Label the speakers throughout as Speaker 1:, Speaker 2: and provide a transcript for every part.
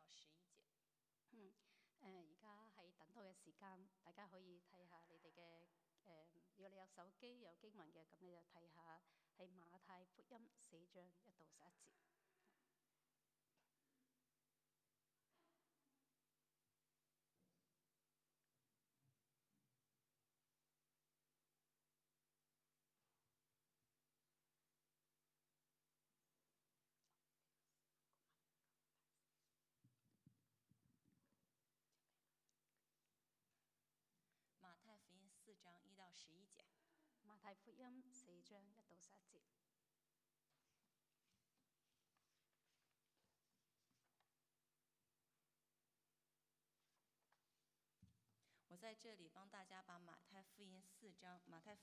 Speaker 1: 11節。
Speaker 2: 而家喺等待嘅時間，大家可以睇下你哋嘅如果你有手機有經文嘅，咁你就睇下喺馬太福音4章1到11節。
Speaker 1: 馬太福音4章1到11節。
Speaker 2: 馬太福音4章1到11節。
Speaker 1: 我在這裡幫大家把馬太福音4章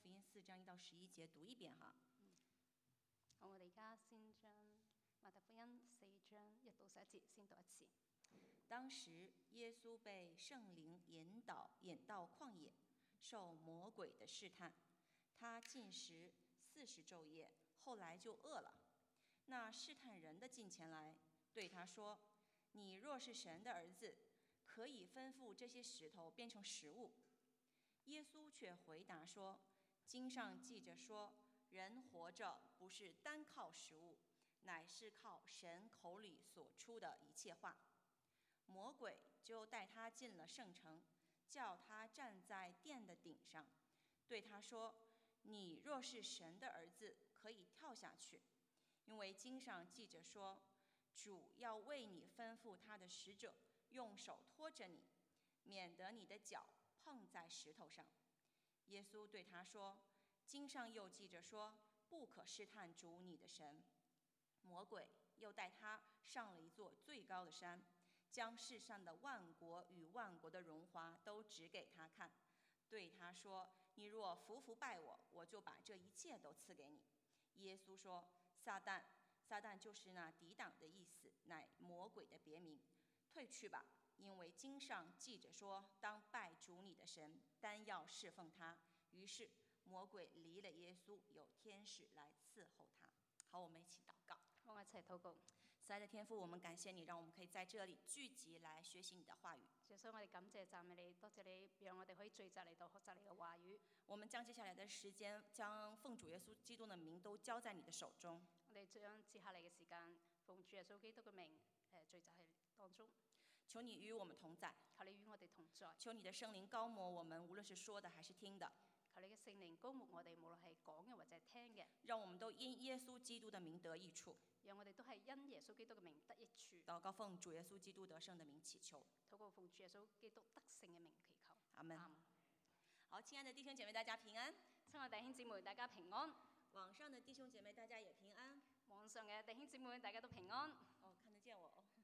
Speaker 1: 1到11節讀一遍哈。
Speaker 2: 好，我哋而家先將馬太福音4章1到11節先讀一次。
Speaker 1: 當時耶穌被聖靈引到曠野，受魔鬼的試探。他禁食40晝夜，後來就餓了。那試探人的近前來，對他說：你若是神的兒子，可以吩咐這些石頭變成食物。耶穌卻回答說：經上記着說，人活着不是單靠食物，乃是靠神口裡所出的一切話。魔鬼就帶他進了聖城，叫他站在殿的頂上，對他說：你若是神的兒子，可以跳下去，因為經上記着說，主要為你吩咐他的使者用手托着你，免得你的腳碰在石頭上。耶穌對他說：經上又記着說，不可試探主你的神。魔鬼又帶他上了一座最高的山，將世上的萬國與萬國的榮華都指給他看，對他說：你若服拜我，我就把這一切都賜給你。耶穌說：撒旦就是那抵擋的意思，乃魔鬼的別名。退去吧，因為經上記着說，當拜主你的神，單要侍奉他。於是魔鬼離了耶穌，有天使來伺候他。好，我們一起禱告。
Speaker 2: 我一齊禱告。
Speaker 1: 慈愛的天父，我們感謝你，讓我們可以在這裡聚集來學習你的話語。
Speaker 2: 所以我哋感謝讚美你，多謝你讓我哋可以聚集嚟到學習你嘅話語。
Speaker 1: 我們將接下來的時間，將奉主耶穌基督的名都交在你的手中。
Speaker 2: 我哋將接下嚟嘅時間，奉主耶穌基督嘅名，聚集喺當中。
Speaker 1: 求你與我們同在。
Speaker 2: 求你與我哋同在。
Speaker 1: 求你的聖靈膏抹我們，無論是說的還是聽的。
Speaker 2: 求你嘅聖靈膏抹我哋，無論係講嘅或者係聽嘅。
Speaker 1: 讓我們都因耶穌基督的名得益處。
Speaker 2: 讓我哋都係因耶穌基督嘅名得益處。
Speaker 1: 禱告奉主耶穌基督得勝的名祈求。
Speaker 2: 禱告奉主耶穌基督得勝嘅名祈求。
Speaker 1: 阿門。好，親愛的弟兄姐妹，大家平安。
Speaker 2: 親愛弟兄姊妹，大家平安。
Speaker 1: 網上的弟兄姐妹，大家也平安。
Speaker 2: 網上嘅弟兄姊妹，大家都平安。
Speaker 1: 哦，看得見我哦。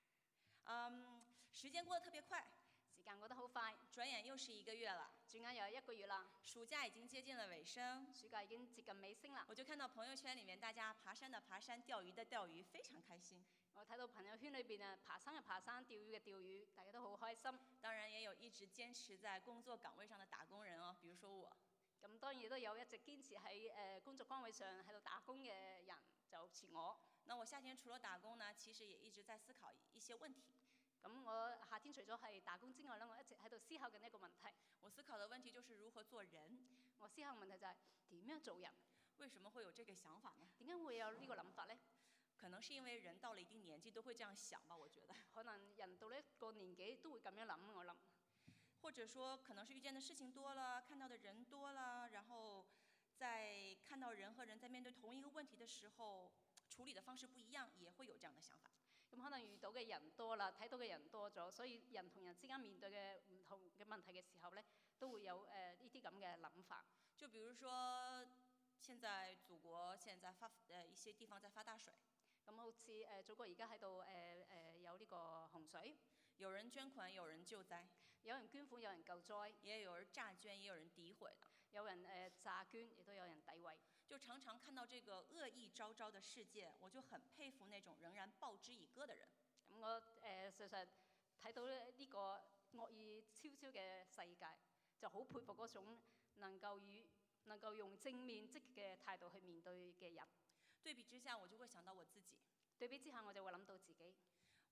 Speaker 1: 時間過得特別快。
Speaker 2: 時間過得好快，
Speaker 1: 轉眼又是1個月了。
Speaker 2: 轉眼又有1個月啦。
Speaker 1: 暑假已經接近了尾聲。
Speaker 2: 暑假已經接近尾聲啦。
Speaker 1: 我就看到朋友圈裡面大家爬山的爬山，釣魚的釣魚，非常開心。
Speaker 2: 我睇到朋友圈裏邊啊，爬山嘅爬山，釣魚嘅釣魚，大家都好開心。
Speaker 1: 當然也有一直堅持在工作崗位上的打工人哦，比如說我。
Speaker 2: 咁當然亦都有一直堅持喺工作崗位上喺度打工嘅人，就好似我。
Speaker 1: 那我夏天除了打工呢，其實也一直在思考一些問題。
Speaker 2: 咁我夏天除咗係打工之外咧，我一直喺度思考緊一個問題。
Speaker 1: 我思考的問題就是如何做人。
Speaker 2: 我思考嘅問題就係點樣做人？
Speaker 1: 為什麼會有這個想法呢？
Speaker 2: 點解會有呢個諗法呢？
Speaker 1: 可能是因為人到了一定年紀都會這樣想吧，我覺得。
Speaker 2: 可能人到呢一個年紀都會咁樣諗，我諗。
Speaker 1: 或者說，可能是遇見的事情多了，看到的人多了，然後在看到人和人在面對同一個問題的時候，處理的方式不一樣，也會有這樣的想法。
Speaker 2: 咁可能遇到嘅人多啦，睇到嘅人多咗，所以人同人之間面對嘅唔同嘅問題嘅時候咧，都會有呢啲咁嘅諗法。
Speaker 1: 就比如說，現在祖國現在一些地方在發大水。
Speaker 2: 咁好似祖國而家喺度有呢個洪水。
Speaker 1: 有人捐款，有人救災。
Speaker 2: 有人捐款，有人救災。
Speaker 1: 也有人詐捐，也有人詆毀。
Speaker 2: 有人詐捐，亦都有人詆毀。
Speaker 1: 就常常看到這個惡意昭昭的世界，我就很佩服那種仍然報之以歌的人。
Speaker 2: 咁我實實睇到呢個惡意昭昭嘅世界，就好佩服嗰種能夠用正面積極嘅態度去面對嘅人。
Speaker 1: 對比之下，我就會想到我自己。
Speaker 2: 對比之下，我就會諗到自己。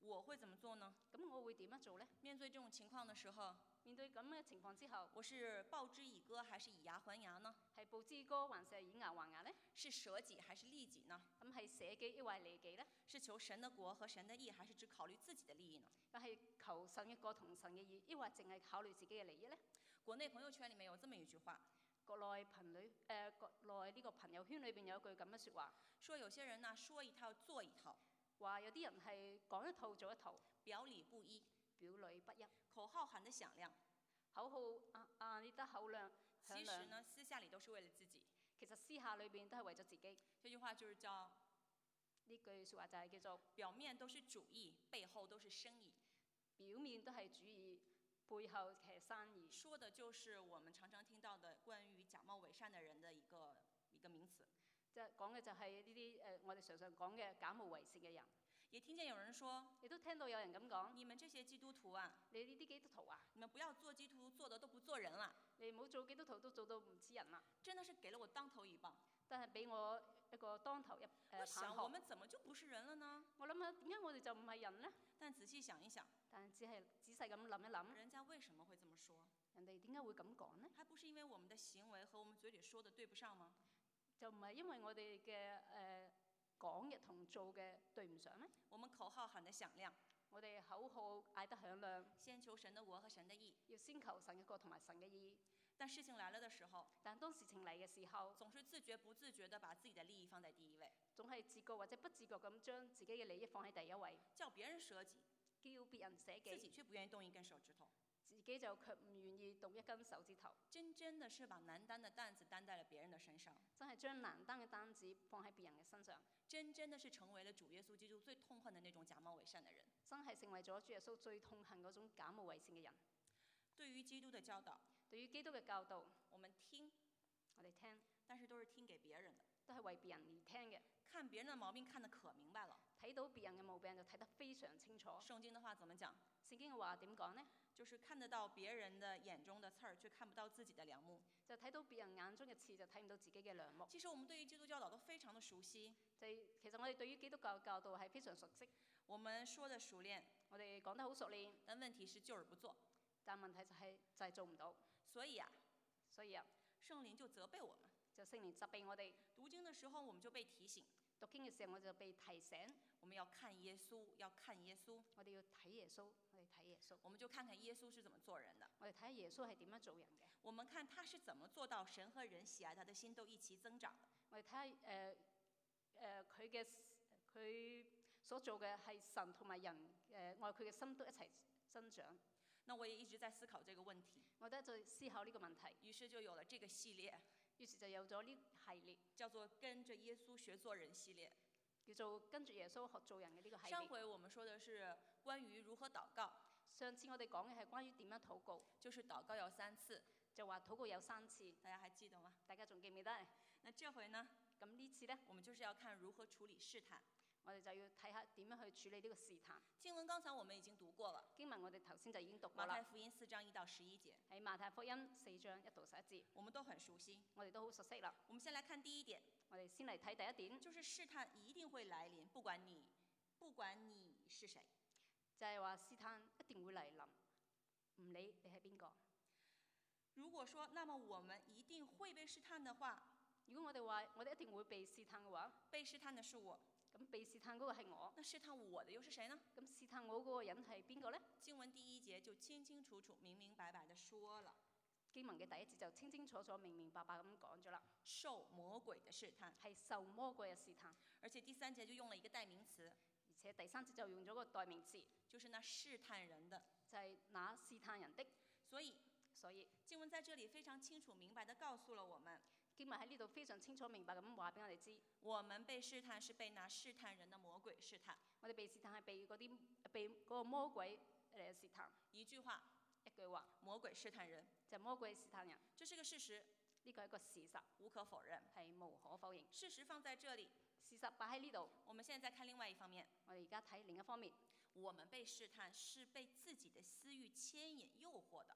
Speaker 1: 我會怎麼做呢？
Speaker 2: 咁我會點樣做呢？
Speaker 1: 面對這種情況的時候，
Speaker 2: 面對咁嘅情況之後，
Speaker 1: 我是報之以歌還是以牙還牙呢？
Speaker 2: 係報之歌還是以牙還牙呢？
Speaker 1: 是捨己還是利己呢？
Speaker 2: 咁係捨己抑或利己呢？
Speaker 1: 是求神的國和神的義，還是只考慮自己的利益呢？
Speaker 2: 咁係求神嘅國同神嘅義，抑或淨係考慮自己嘅利益呢？
Speaker 1: 國內朋友圈裡面有這麼一句話，
Speaker 2: 國內呢個朋友圈裏邊有一句咁嘅説話，
Speaker 1: 說有些人呢說一套做一套，
Speaker 2: 話有啲人係講一套做一套，
Speaker 1: 表裏不一，
Speaker 2: 表裏不一，
Speaker 1: 口號喊得響亮，
Speaker 2: 口號呢得口亮，
Speaker 1: 其實呢私下裡都是為了自己。
Speaker 2: 其實私下裏邊都係為咗自己。
Speaker 1: 這句話就是叫，
Speaker 2: 呢句説話就係叫做
Speaker 1: 表面都是主義，背後都是生意。
Speaker 2: 表面都係主義，背後其實生意。
Speaker 1: 說的就是我們常常聽到的關於假冒偽善的人的一個名詞。
Speaker 2: 即係講嘅就係呢啲我哋常常講嘅假冒偽善嘅人。
Speaker 1: 也聽見有人說，
Speaker 2: 亦都聽到有人咁講，
Speaker 1: 你們這些基督徒啊，
Speaker 2: 你呢啲基督徒啊，
Speaker 1: 你們不要做基督徒，做的都不做人了。
Speaker 2: 你唔好做基督徒都做到唔似人啦。
Speaker 1: 真的是給了我當頭一棒。
Speaker 2: 但係俾我一個當頭一
Speaker 1: 我想
Speaker 2: 棒
Speaker 1: 我們怎麼就不是人了呢？
Speaker 2: 我諗下點解我哋就唔係人呢？
Speaker 1: 但仔細想一想，
Speaker 2: 但係只係仔細咁諗一諗，
Speaker 1: 人家為什麼會這麼說？
Speaker 2: 人哋點解會咁講呢？
Speaker 1: 還不是因為我們的行為和我們嘴裡說的對不上嗎？
Speaker 2: 就唔係因為我哋嘅講嘅同做嘅對唔上咩？
Speaker 1: 我們口號喊得響亮，
Speaker 2: 我哋口號嗌得響亮，
Speaker 1: 先求神的國和神的義，
Speaker 2: 要先求神嘅國同埋神嘅義。
Speaker 1: 但事情來了的時候，
Speaker 2: 但當事情嚟嘅時候，
Speaker 1: 總是自覺不自覺地把自己的利益放在第一位，
Speaker 2: 總係自覺或者不自覺咁將自己嘅利益放喺第一位，
Speaker 1: 叫別人捨己，
Speaker 2: 叫別人捨
Speaker 1: 自己
Speaker 2: 己，
Speaker 1: 卻不願意動一根手指頭，
Speaker 2: 自己就卻唔願意動一根手指頭。
Speaker 1: 真的是把難擔的擔子擔在了別人的身上，
Speaker 2: 真係將難擔嘅擔子放喺別人嘅身上，
Speaker 1: 真的是成為了主耶穌基督最痛恨的那種假冒偽善的人，
Speaker 2: 真係成為咗主耶穌最痛恨嗰種假冒偽善嘅人。
Speaker 1: 對於基督的教導，
Speaker 2: 對於基督嘅教導，
Speaker 1: 我們聽，
Speaker 2: 我哋聽，
Speaker 1: 但是都是聽給別人的，
Speaker 2: 都係為別人而聽嘅。
Speaker 1: 看別人的毛病看得可明白了，
Speaker 2: 睇到別人嘅毛病就睇得非常清楚。
Speaker 1: 聖經的話怎麼講？
Speaker 2: 聖經嘅話點講呢？
Speaker 1: 就是看得到別人的眼中的刺兒，卻看不到自己的梁木。
Speaker 2: 就睇到別人眼中嘅刺，就睇唔到自己嘅梁木。
Speaker 1: 其實我們對於基督教導都非常的熟悉，
Speaker 2: 其實我哋對於基督教教導係非常熟悉，
Speaker 1: 我們說的熟練，
Speaker 2: 我哋講得好熟練，
Speaker 1: 但問題是就是不做。
Speaker 2: 但問題就係做唔到。
Speaker 1: 所以啊，聖靈就責備我們，
Speaker 2: 就聖靈責備我哋。
Speaker 1: 讀經的時候我們就被提醒，
Speaker 2: 讀經嘅時候我就被提醒，
Speaker 1: 我們要看耶穌，要看耶穌。
Speaker 2: 我哋要睇耶穌，我哋睇耶穌。
Speaker 1: 我們就看看耶穌是怎麼做人的，
Speaker 2: 我哋睇下耶穌係點樣做人嘅。
Speaker 1: 我們看他是怎麼做到神和人喜愛他的心都一起增長的。
Speaker 2: 我哋睇下佢所做嘅係神同埋人愛佢嘅心都一齊增長。
Speaker 1: 那我也一直在思考這個問題，
Speaker 2: 我都在思考呢個問題，
Speaker 1: 於是就有了這個系列，
Speaker 2: 於是就有咗呢系列，
Speaker 1: 叫做跟着耶穌學做人系列，
Speaker 2: 叫做跟住耶穌學做人嘅呢個系列。
Speaker 1: 上回我們說的是關於如何禱告，
Speaker 2: 上次我哋講嘅係關於點樣禱告，
Speaker 1: 就是禱告要3次，
Speaker 2: 就話禱告有3次，
Speaker 1: 大家還記得嗎？
Speaker 2: 大家仲記唔記得？
Speaker 1: 那這回呢？
Speaker 2: 咁呢次呢，
Speaker 1: 我們就是要看如何處理試探。
Speaker 2: 我哋就要睇下點樣去處理呢個試探。
Speaker 1: 經文剛才我們已經讀過了，
Speaker 2: 經文我哋頭先就已經讀過啦。
Speaker 1: 馬太福音4章1到11節，
Speaker 2: 喺馬太福音4章1到11節，
Speaker 1: 我們都很熟悉，
Speaker 2: 我哋都好熟悉啦。
Speaker 1: 我們先來看第一點，
Speaker 2: 我哋先嚟睇第一點，
Speaker 1: 就是試探一定會來臨，不管你是誰，
Speaker 2: 就係話試探一定會嚟臨，唔理你係邊個。
Speaker 1: 如果說那麼我們一定會被試探的話，
Speaker 2: 如果我哋話我哋一定會被試探嘅話，
Speaker 1: 被試探的是我，
Speaker 2: 咁被試探嗰個係我，
Speaker 1: 那試探我的又是誰呢？
Speaker 2: 咁試探我嗰個人係邊個呢？
Speaker 1: 經文第1節就清清楚楚、明明白白地說了。
Speaker 2: 經文嘅第1節就清清楚楚、明明白白咁講咗啦。
Speaker 1: 受魔鬼的試探，
Speaker 2: 係受魔鬼嘅試探。
Speaker 1: 而且第3節就用了一個代名詞，
Speaker 2: 而且第3節就用咗個代名詞，
Speaker 1: 就是那試探人的，
Speaker 2: 就係那試探人的。
Speaker 1: 所以經文在這裡非常清楚明白地告訴了我們，
Speaker 2: 經文喺呢度非常清楚明白咁話俾我哋知，
Speaker 1: 我們被試探是被那試探人的魔鬼試探。
Speaker 2: 我哋被試探係被嗰個魔鬼嚟試探。
Speaker 1: 一句話，魔鬼試探人，
Speaker 2: 就魔鬼試探人。
Speaker 1: 這是個事實，
Speaker 2: 呢個係一個事實，
Speaker 1: 無可否認，
Speaker 2: 係無可否認。
Speaker 1: 事實放在這裡，
Speaker 2: 事實擺喺呢度。
Speaker 1: 我們現在再看另外一方面，
Speaker 2: 我哋而家睇另一方面，
Speaker 1: 我們被試探是被自己的私欲牽引誘惑的。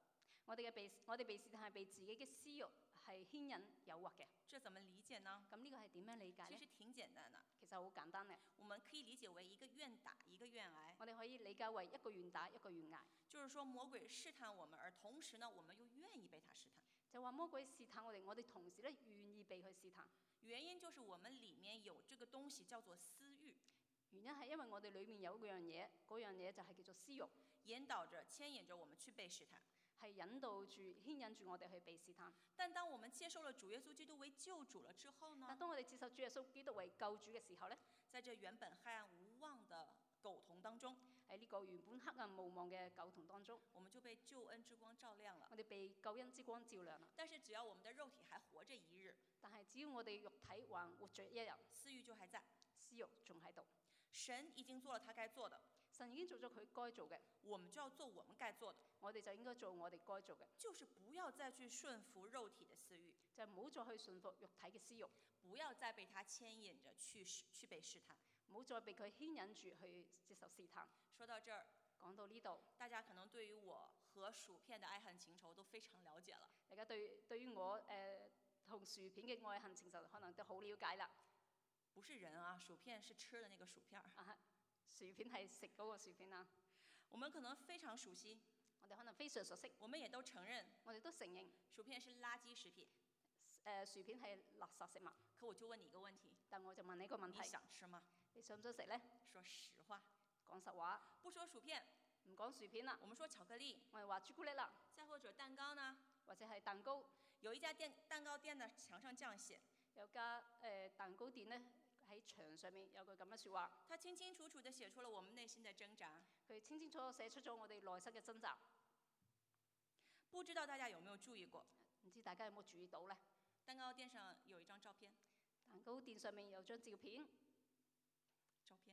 Speaker 2: 我哋被試探係被自己嘅私慾係牽引誘惑嘅。
Speaker 1: 这怎麼理解呢？
Speaker 2: 咁呢個係點樣理解呢？
Speaker 1: 其實挺簡單的，
Speaker 2: 其實好簡單嘅，
Speaker 1: 我們可以理解為一個願打一個願挨。
Speaker 2: 我哋可以理解為一個願打一個願挨，
Speaker 1: 就是說魔鬼試探我們，而同時呢，我們又願意被他試探。
Speaker 2: 就話魔鬼試探我哋，我哋同時咧願意被佢試探。
Speaker 1: 原因就是我們裡面有這個東西叫做私慾，
Speaker 2: 原因係因為我哋裏面有嗰樣嘢就係叫做私慾，
Speaker 1: 引導着牽引着我們去被試探，
Speaker 2: 係引導住牽引住我哋去被試探。
Speaker 1: 但當我們接受了主耶穌基督為救主了之後呢？
Speaker 2: 但當我哋接受主耶穌基督為救主嘅時候咧，
Speaker 1: 在這原本黑暗無望的苟同當中，
Speaker 2: 喺呢個原本黑暗無望嘅苟同當中，
Speaker 1: 我們就被救恩之光照亮了。
Speaker 2: 我哋被救恩之光照亮啦。
Speaker 1: 但是只要我們的肉體還活着一日，
Speaker 2: 但係只要我哋肉體還活着一日，
Speaker 1: 私慾就還在，
Speaker 2: 私慾仲喺度。
Speaker 1: 神已經做了他該做的，
Speaker 2: 神已經做咗佢該做嘅，
Speaker 1: 我們就要做我們該做的，
Speaker 2: 我哋就應該做我哋該做嘅，
Speaker 1: 就是不要再去順服肉體的私慾，
Speaker 2: 就唔好再去順服肉體嘅私慾，
Speaker 1: 不要再被他牽引着去被試探，
Speaker 2: 唔好再被佢牽引住去接受試探。
Speaker 1: 說到這兒，
Speaker 2: 講到呢度，
Speaker 1: 大家可能對於我和薯片的愛恨情仇都非常了解了。
Speaker 2: 大家對於我同薯片嘅愛恨情仇可能都好了解啦。
Speaker 1: 不是人啊，薯片是吃的那個薯片兒。
Speaker 2: 薯片係食嗰個薯片啊。
Speaker 1: 我們可能非常熟悉，
Speaker 2: 我哋可能非常熟悉，
Speaker 1: 我們也都承認，
Speaker 2: 我哋都承認
Speaker 1: 薯片是垃圾食品。
Speaker 2: 薯片係垃圾食物。
Speaker 1: 可我就問你一個問題，
Speaker 2: 但我就問你一個問
Speaker 1: 你
Speaker 2: 題，
Speaker 1: 想吃嗎？
Speaker 2: 你想唔想食呢？
Speaker 1: 說實話，
Speaker 2: 講實話，
Speaker 1: 不說薯片，
Speaker 2: 唔講薯片啦，
Speaker 1: 我們說巧克力，
Speaker 2: 我哋話朱古力啦，
Speaker 1: 再或者蛋糕呢？
Speaker 2: 或者係蛋糕。
Speaker 1: 有一家蛋糕店的牆上這樣寫，
Speaker 2: 有家蛋糕店呢，喺牆上面有句咁嘅説話，
Speaker 1: 他清清楚楚地寫出了我們內心的掙扎。
Speaker 2: 佢清清楚楚寫出咗我哋內心嘅掙扎。
Speaker 1: 不知道大家有沒有注意過？
Speaker 2: 唔知大家有冇注意到呢？
Speaker 1: 蛋糕店上有一張照片，
Speaker 2: 蛋糕店上面有張照片，
Speaker 1: 照片。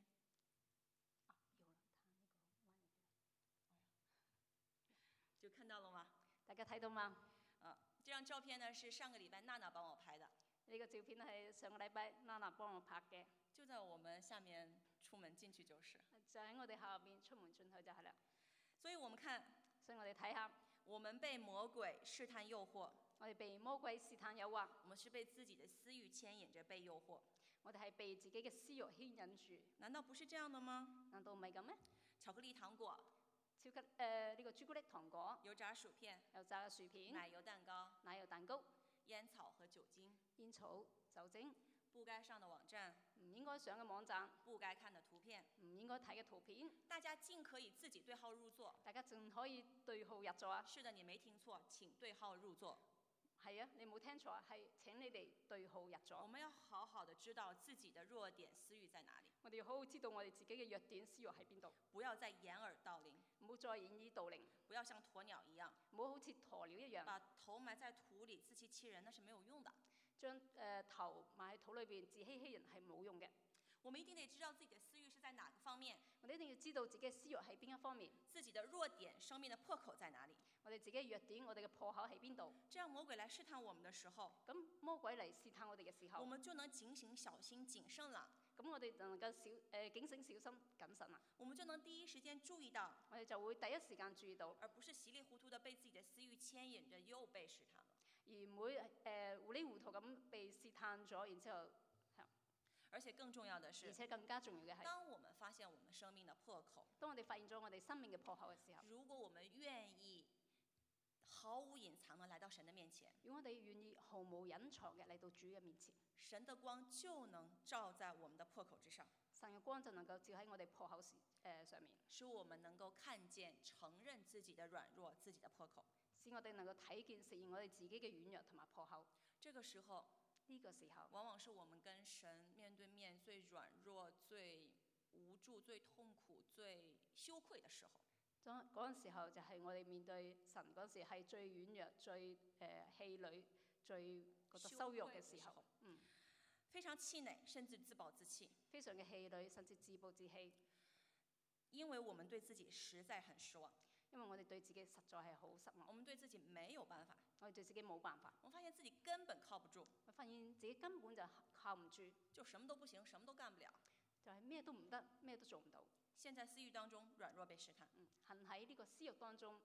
Speaker 1: 就看到了嗎？
Speaker 2: 大家睇到嗎？
Speaker 1: 這張照片呢是上個禮拜娜娜幫我拍的。
Speaker 2: 呢個照片係上個禮拜娜娜幫我拍嘅，
Speaker 1: 就在我們下面出門進去就是。
Speaker 2: 就喺我哋下邊出門進去就係啦。
Speaker 1: 所以我們看，
Speaker 2: 所以我哋睇下，
Speaker 1: 我們被魔鬼試探誘惑，
Speaker 2: 我哋被魔鬼試探誘惑，
Speaker 1: 我們是被自己的私慾牽引着被誘惑，
Speaker 2: 我哋係被自己嘅私慾牽引住。
Speaker 1: 難道不是這樣的嗎？
Speaker 2: 難道唔係咁咩？
Speaker 1: 巧克力糖果，
Speaker 2: 呢個朱古力糖果，
Speaker 1: 油炸薯片，
Speaker 2: 油炸嘅薯片，
Speaker 1: 奶油蛋糕，
Speaker 2: 奶油蛋糕，
Speaker 1: 煙草和酒精，
Speaker 2: 煙草、酒精，
Speaker 1: 不該上的網站，
Speaker 2: 唔應該上嘅網站，
Speaker 1: 不該看的圖片，
Speaker 2: 唔應該睇嘅圖片，
Speaker 1: 大家盡可以自己對號入座。
Speaker 2: 大家盡可以對號入座啊！
Speaker 1: 是的，你沒聽錯，請對號入座。
Speaker 2: 係啊，你冇聽錯啊，係請你哋對號入座。
Speaker 1: 我們要好好的知道自己的弱點私慾在哪裡。
Speaker 2: 我哋要好好知道我哋自己嘅弱點私慾喺邊度。
Speaker 1: 不要再掩耳盜鈴，
Speaker 2: 唔好再掩耳盜鈴。
Speaker 1: 不要像鴕鳥一樣，
Speaker 2: 唔好好似鴕鳥一樣，
Speaker 1: 把頭埋在土裡自欺欺人，那是沒有用的。
Speaker 2: 將頭埋喺土裏邊自欺欺人係冇用嘅。
Speaker 1: 我們一定得知道自己的私慾是在哪個方面，
Speaker 2: 我哋一定要知道自己嘅私慾喺邊一方面，
Speaker 1: 自己的弱點、生命的破口在哪裡。
Speaker 2: 我哋自己嘅弱點，我哋嘅破口喺邊度？
Speaker 1: 這樣魔鬼來試探我們的時候，
Speaker 2: 咁魔鬼嚟試探我哋嘅時候，
Speaker 1: 我們就能警醒、小心、謹慎了。
Speaker 2: 咁我哋就能夠警醒、小心、謹慎啦。
Speaker 1: 我們就能第一時間注意到，
Speaker 2: 我哋就會第一時間注意到，
Speaker 1: 而不是稀里糊塗的被自己的私慾牽引着又被試探了。
Speaker 2: 而唔會糊裡糊塗咁被試探咗，然之後，
Speaker 1: 而且更重要的是，
Speaker 2: 而且更加重要嘅係，
Speaker 1: 當我們發現我們生命的破口，
Speaker 2: 當我哋發現咗我哋生命嘅破口嘅時候，
Speaker 1: 如果我們願意毫無隱藏的來到神的面前，
Speaker 2: 如果我哋願意毫無隱藏嘅嚟到主嘅面前，
Speaker 1: 神的光就能照在我們的破口之上，
Speaker 2: 神嘅光就能夠照喺我哋破口上面，
Speaker 1: 使我們能夠看見、承認自己的軟弱、自己的破口，
Speaker 2: 使我哋能夠睇見、承認我哋自己嘅軟弱同埋破口。
Speaker 1: 這個時候，
Speaker 2: 呢個時候，
Speaker 1: 往往是我們跟神面對面最軟弱、最無助、最痛苦、最羞愧的時候。
Speaker 2: 嗰陣時候就係我哋面對神嗰陣時係最軟弱、最氣餒、最覺得羞辱嘅時候。
Speaker 1: 非常氣餒，甚至自暴自棄。
Speaker 2: 非常嘅氣餒，甚至自暴自棄。
Speaker 1: 因為我們對自己實在很失望。
Speaker 2: 因為我哋對自己實在係好失望。
Speaker 1: 我們對自己沒有辦法。
Speaker 2: 我哋對自己冇辦法。
Speaker 1: 我發現自己根本靠不住。
Speaker 2: 我發現自己根本就靠唔住。
Speaker 1: 就什麼都不行，什麼都幹不了。
Speaker 2: 就係咩都唔得，咩都做唔到。
Speaker 1: 陷在私慾當中，軟弱被試探。
Speaker 2: 行喺呢個私慾當中，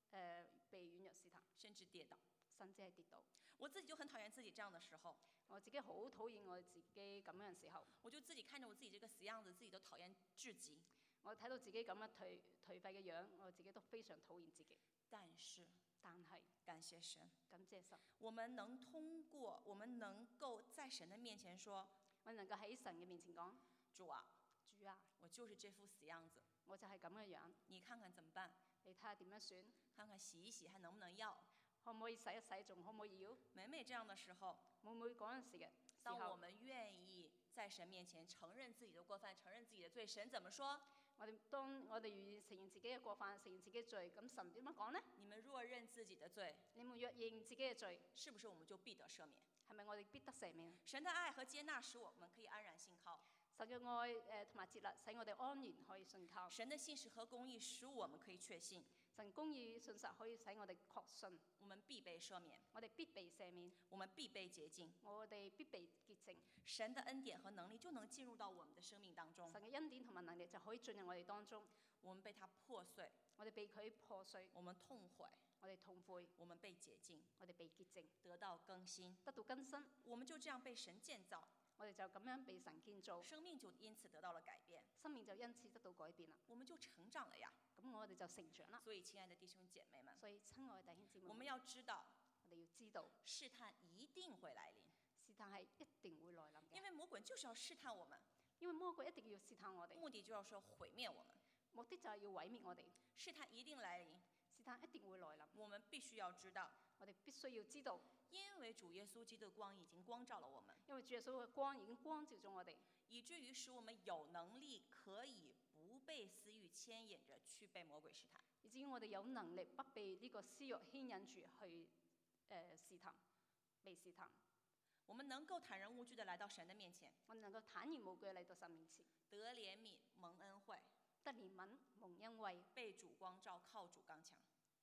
Speaker 2: 被軟弱試探，
Speaker 1: 甚至跌倒。
Speaker 2: 甚至係跌倒。
Speaker 1: 我自己就很討厭自己這樣的時候，
Speaker 2: 我自己好討厭我自己咁樣嘅時候，
Speaker 1: 我就自己看着我自己這個死樣子，自己都討厭至極。
Speaker 2: 我睇到自己咁樣頹廢嘅樣，我自己都非常討厭自己。
Speaker 1: 但是感謝神，
Speaker 2: 感謝神，
Speaker 1: 我們能夠在神的面前說，
Speaker 2: 我能夠喺神嘅面前講，
Speaker 1: 主啊，
Speaker 2: 我
Speaker 1: 就是這副死樣子，
Speaker 2: 我就係咁嘅樣，
Speaker 1: 你看看怎麼辦？
Speaker 2: 你睇下點樣選，
Speaker 1: 看看洗一洗還能不能要？
Speaker 2: 可唔可以洗一洗，仲可唔可以要？
Speaker 1: 每每這樣的時候，
Speaker 2: 每嗰陣時嘅時候，
Speaker 1: 當我們願意在神面前承認自己的過犯，承認自己的罪，神怎麼說？
Speaker 2: 當我哋願意承認自己嘅過犯，承認自己嘅罪，咁神點樣講呢？
Speaker 1: 你們若認自己的罪，
Speaker 2: 你們若認自己嘅罪，
Speaker 1: 是不是我們就必得赦免？
Speaker 2: 係咪我哋必得赦免？
Speaker 1: 神的愛和接納使我們可以安然信靠。
Speaker 2: 神嘅愛同埋接納使我哋安然可以信靠。
Speaker 1: 神的信實和公義使我們可以確信。
Speaker 2: 神公義信實可以使我哋確信，
Speaker 1: 我們必被赦免，
Speaker 2: 我哋必被赦免，
Speaker 1: 我們必被潔淨，
Speaker 2: 我哋必被潔淨。
Speaker 1: 神的恩典和能力就能進入到我們的生命當中。
Speaker 2: 神嘅恩典同埋能力就可以進入我哋當中。
Speaker 1: 我們被他破碎，
Speaker 2: 我哋被佢破碎，
Speaker 1: 我們痛悔，
Speaker 2: 我哋痛悔，
Speaker 1: 我們被潔淨，
Speaker 2: 我哋被潔淨，
Speaker 1: 得到更新，
Speaker 2: 得到更新。
Speaker 1: 我們就這樣被神建造，
Speaker 2: 我哋就咁樣被神建造，
Speaker 1: 生命就因此得到了改變，
Speaker 2: 生命就因此得到改變啦。
Speaker 1: 我們就成長了呀。
Speaker 2: 咁我哋就成長啦。
Speaker 1: 所以，親愛的弟兄姐妹們，
Speaker 2: 所以親愛的弟兄姊妹，
Speaker 1: 我們要知道，
Speaker 2: 我哋要知道
Speaker 1: 試探一定會來臨，
Speaker 2: 試探係一定會來臨嘅。
Speaker 1: 因為魔鬼就是要試探我們，
Speaker 2: 因為魔鬼一定要試探我哋，
Speaker 1: 目的就要說毀滅我們，
Speaker 2: 目的就係要毀滅我哋。
Speaker 1: 試探一定來臨，
Speaker 2: 試探一定會來臨，
Speaker 1: 我們必須要知道，
Speaker 2: 我哋必須要知道，
Speaker 1: 因為主耶穌基督的光已經光照了我們，
Speaker 2: 因為主耶穌嘅光已經光照咗我哋，
Speaker 1: 以至於使我們有能力可以不被私欲牽引着去被魔鬼試探，
Speaker 2: 以至於我哋有能力不被呢個私欲牽引住去試探，被試探。
Speaker 1: 我們能夠坦然無懼地來到神的面前，
Speaker 2: 我哋能夠坦然無懼嚟到神面前，
Speaker 1: 得憐憫蒙恩惠，
Speaker 2: 得憐憫蒙恩惠，
Speaker 1: 被主光照，靠主剛強，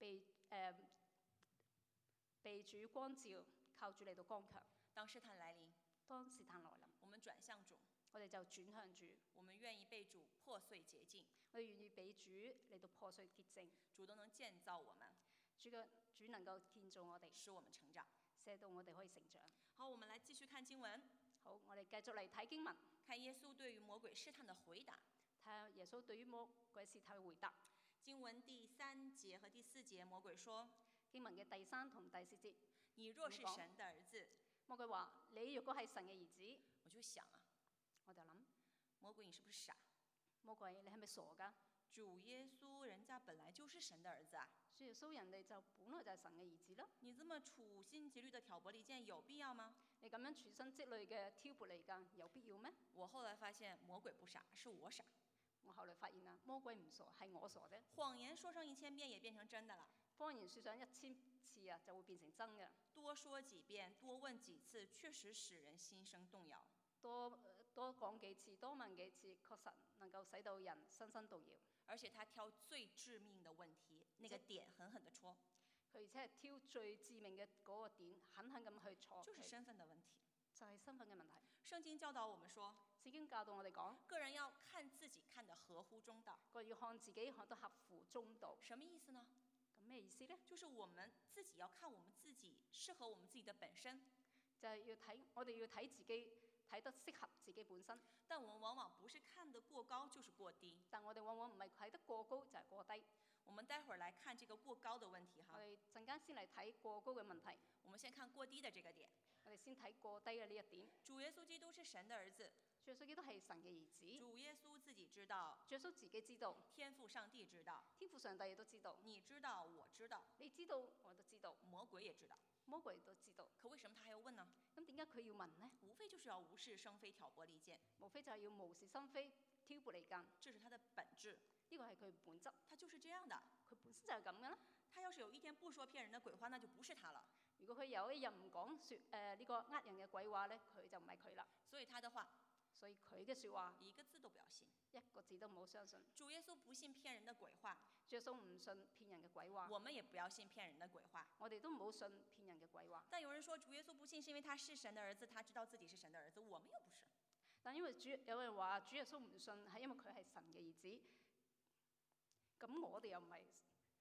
Speaker 2: 被主光照，靠主嚟到剛強。
Speaker 1: 當試探來臨，
Speaker 2: 當試探來臨，
Speaker 1: 我們轉向主，
Speaker 2: 我哋就轉向主，
Speaker 1: 我們願意被主破碎潔淨，
Speaker 2: 我哋願意俾主嚟到破碎潔淨，
Speaker 1: 主都能建造我們，
Speaker 2: 主能夠建造我哋，
Speaker 1: 使我們成長，
Speaker 2: 使到我哋可以成長。
Speaker 1: 好，我們來繼續看經文。
Speaker 2: 好，我哋繼續嚟睇經文，
Speaker 1: 看耶穌對於魔鬼試探的回答。
Speaker 2: 睇下耶穌對於魔鬼試探嘅回答。
Speaker 1: 經文第3節和第4節，魔鬼說：
Speaker 2: 經文嘅第3同第4節，
Speaker 1: 你若是神的兒子，
Speaker 2: 魔鬼話：你若果係神嘅兒子，
Speaker 1: 我就想啊，
Speaker 2: 我就諗，
Speaker 1: 魔鬼你是不是傻？
Speaker 2: 魔鬼你係咪傻㗎？
Speaker 1: 主耶穌人家本來就是神的兒子啊，
Speaker 2: 主耶穌人哋就本來就係神嘅兒子咯。
Speaker 1: 你這麼處心積慮的挑撥離間，有必要嗎？
Speaker 2: 你咁樣處心積慮嘅挑撥離間，有必要咩？
Speaker 1: 我後來發現魔鬼不傻，是我傻。
Speaker 2: 我後來發現啦，魔鬼唔傻，係我傻啫。
Speaker 1: 謊言說上1000遍也變成真的了。
Speaker 2: 謊言說上1000次啊，就會變成真嘅。
Speaker 1: 多說幾遍，多問幾次，確實使人心生動搖。
Speaker 2: 多講幾次，多問幾次，確實能夠使到人心生動搖。
Speaker 1: 而且他挑最致命的問題，那個點狠狠地戳。
Speaker 2: 佢而且係挑最致命嘅嗰個點，狠狠咁去戳。
Speaker 1: 就是身份的問題。
Speaker 2: 就係身份嘅問題。
Speaker 1: 聖經教導我們說，
Speaker 2: 聖經教導我哋講，
Speaker 1: 個人要看自己看得合乎中道。
Speaker 2: 個人要看自己看得合乎中道。
Speaker 1: 什麼意思呢？
Speaker 2: 咁咩意思呢？
Speaker 1: 就是我們自己要看我們自己適合我們自己的本身。
Speaker 2: 就係要睇，我哋要睇自己睇得適合自己本身。
Speaker 1: 但我們往往不是看得過高，就是過低。
Speaker 2: 但我哋往往唔係睇得過高，就係過低。
Speaker 1: 我們待會兒來看這個過高的問題哈。
Speaker 2: 我哋陣間先嚟睇過高嘅問題。
Speaker 1: 我們先看過低的這個點。
Speaker 2: 我哋先睇過低嘅呢一點。
Speaker 1: 主耶穌基督是神的兒子。
Speaker 2: 主耶穌基督係神嘅兒子。
Speaker 1: 主耶穌自己知道。
Speaker 2: 主耶穌自己知道。
Speaker 1: 天父上帝知道。
Speaker 2: 天父上帝亦都知道。
Speaker 1: 你知道，我知道。
Speaker 2: 你知道，我都知道。
Speaker 1: 魔鬼也知道。
Speaker 2: 魔鬼都知道。
Speaker 1: 可為什麼他還要問呢？
Speaker 2: 咁點解佢要問呢？
Speaker 1: 無非就是要無事生非、挑撥離間。
Speaker 2: 無非就係要無事生非、挑撥離間。
Speaker 1: 這是他的本質。
Speaker 2: 呢個係佢本質。
Speaker 1: 他就是這樣的。
Speaker 2: 佢本身就係咁嘅啦。
Speaker 1: 他要是有一天不說騙人的鬼話，那就不是他了。
Speaker 2: 如果佢有一日唔講呢個呃人嘅鬼話咧，佢就唔係佢啦。
Speaker 1: 所以他的話，
Speaker 2: 所以佢嘅説話
Speaker 1: 一個字都不要信，
Speaker 2: 一個字都唔好相信。
Speaker 1: 主耶穌不信騙人的鬼話，
Speaker 2: 主耶穌唔信騙人嘅鬼話。
Speaker 1: 我們也不要信騙人的鬼話。
Speaker 2: 我哋都唔好信騙人嘅鬼話。
Speaker 1: 但有人說主耶穌不信是因為他是神的兒子，他知道自己是神的兒子，我們又不是。
Speaker 2: 但因為有人話主耶穌唔信係因為佢係神嘅兒子，咁我哋又唔係。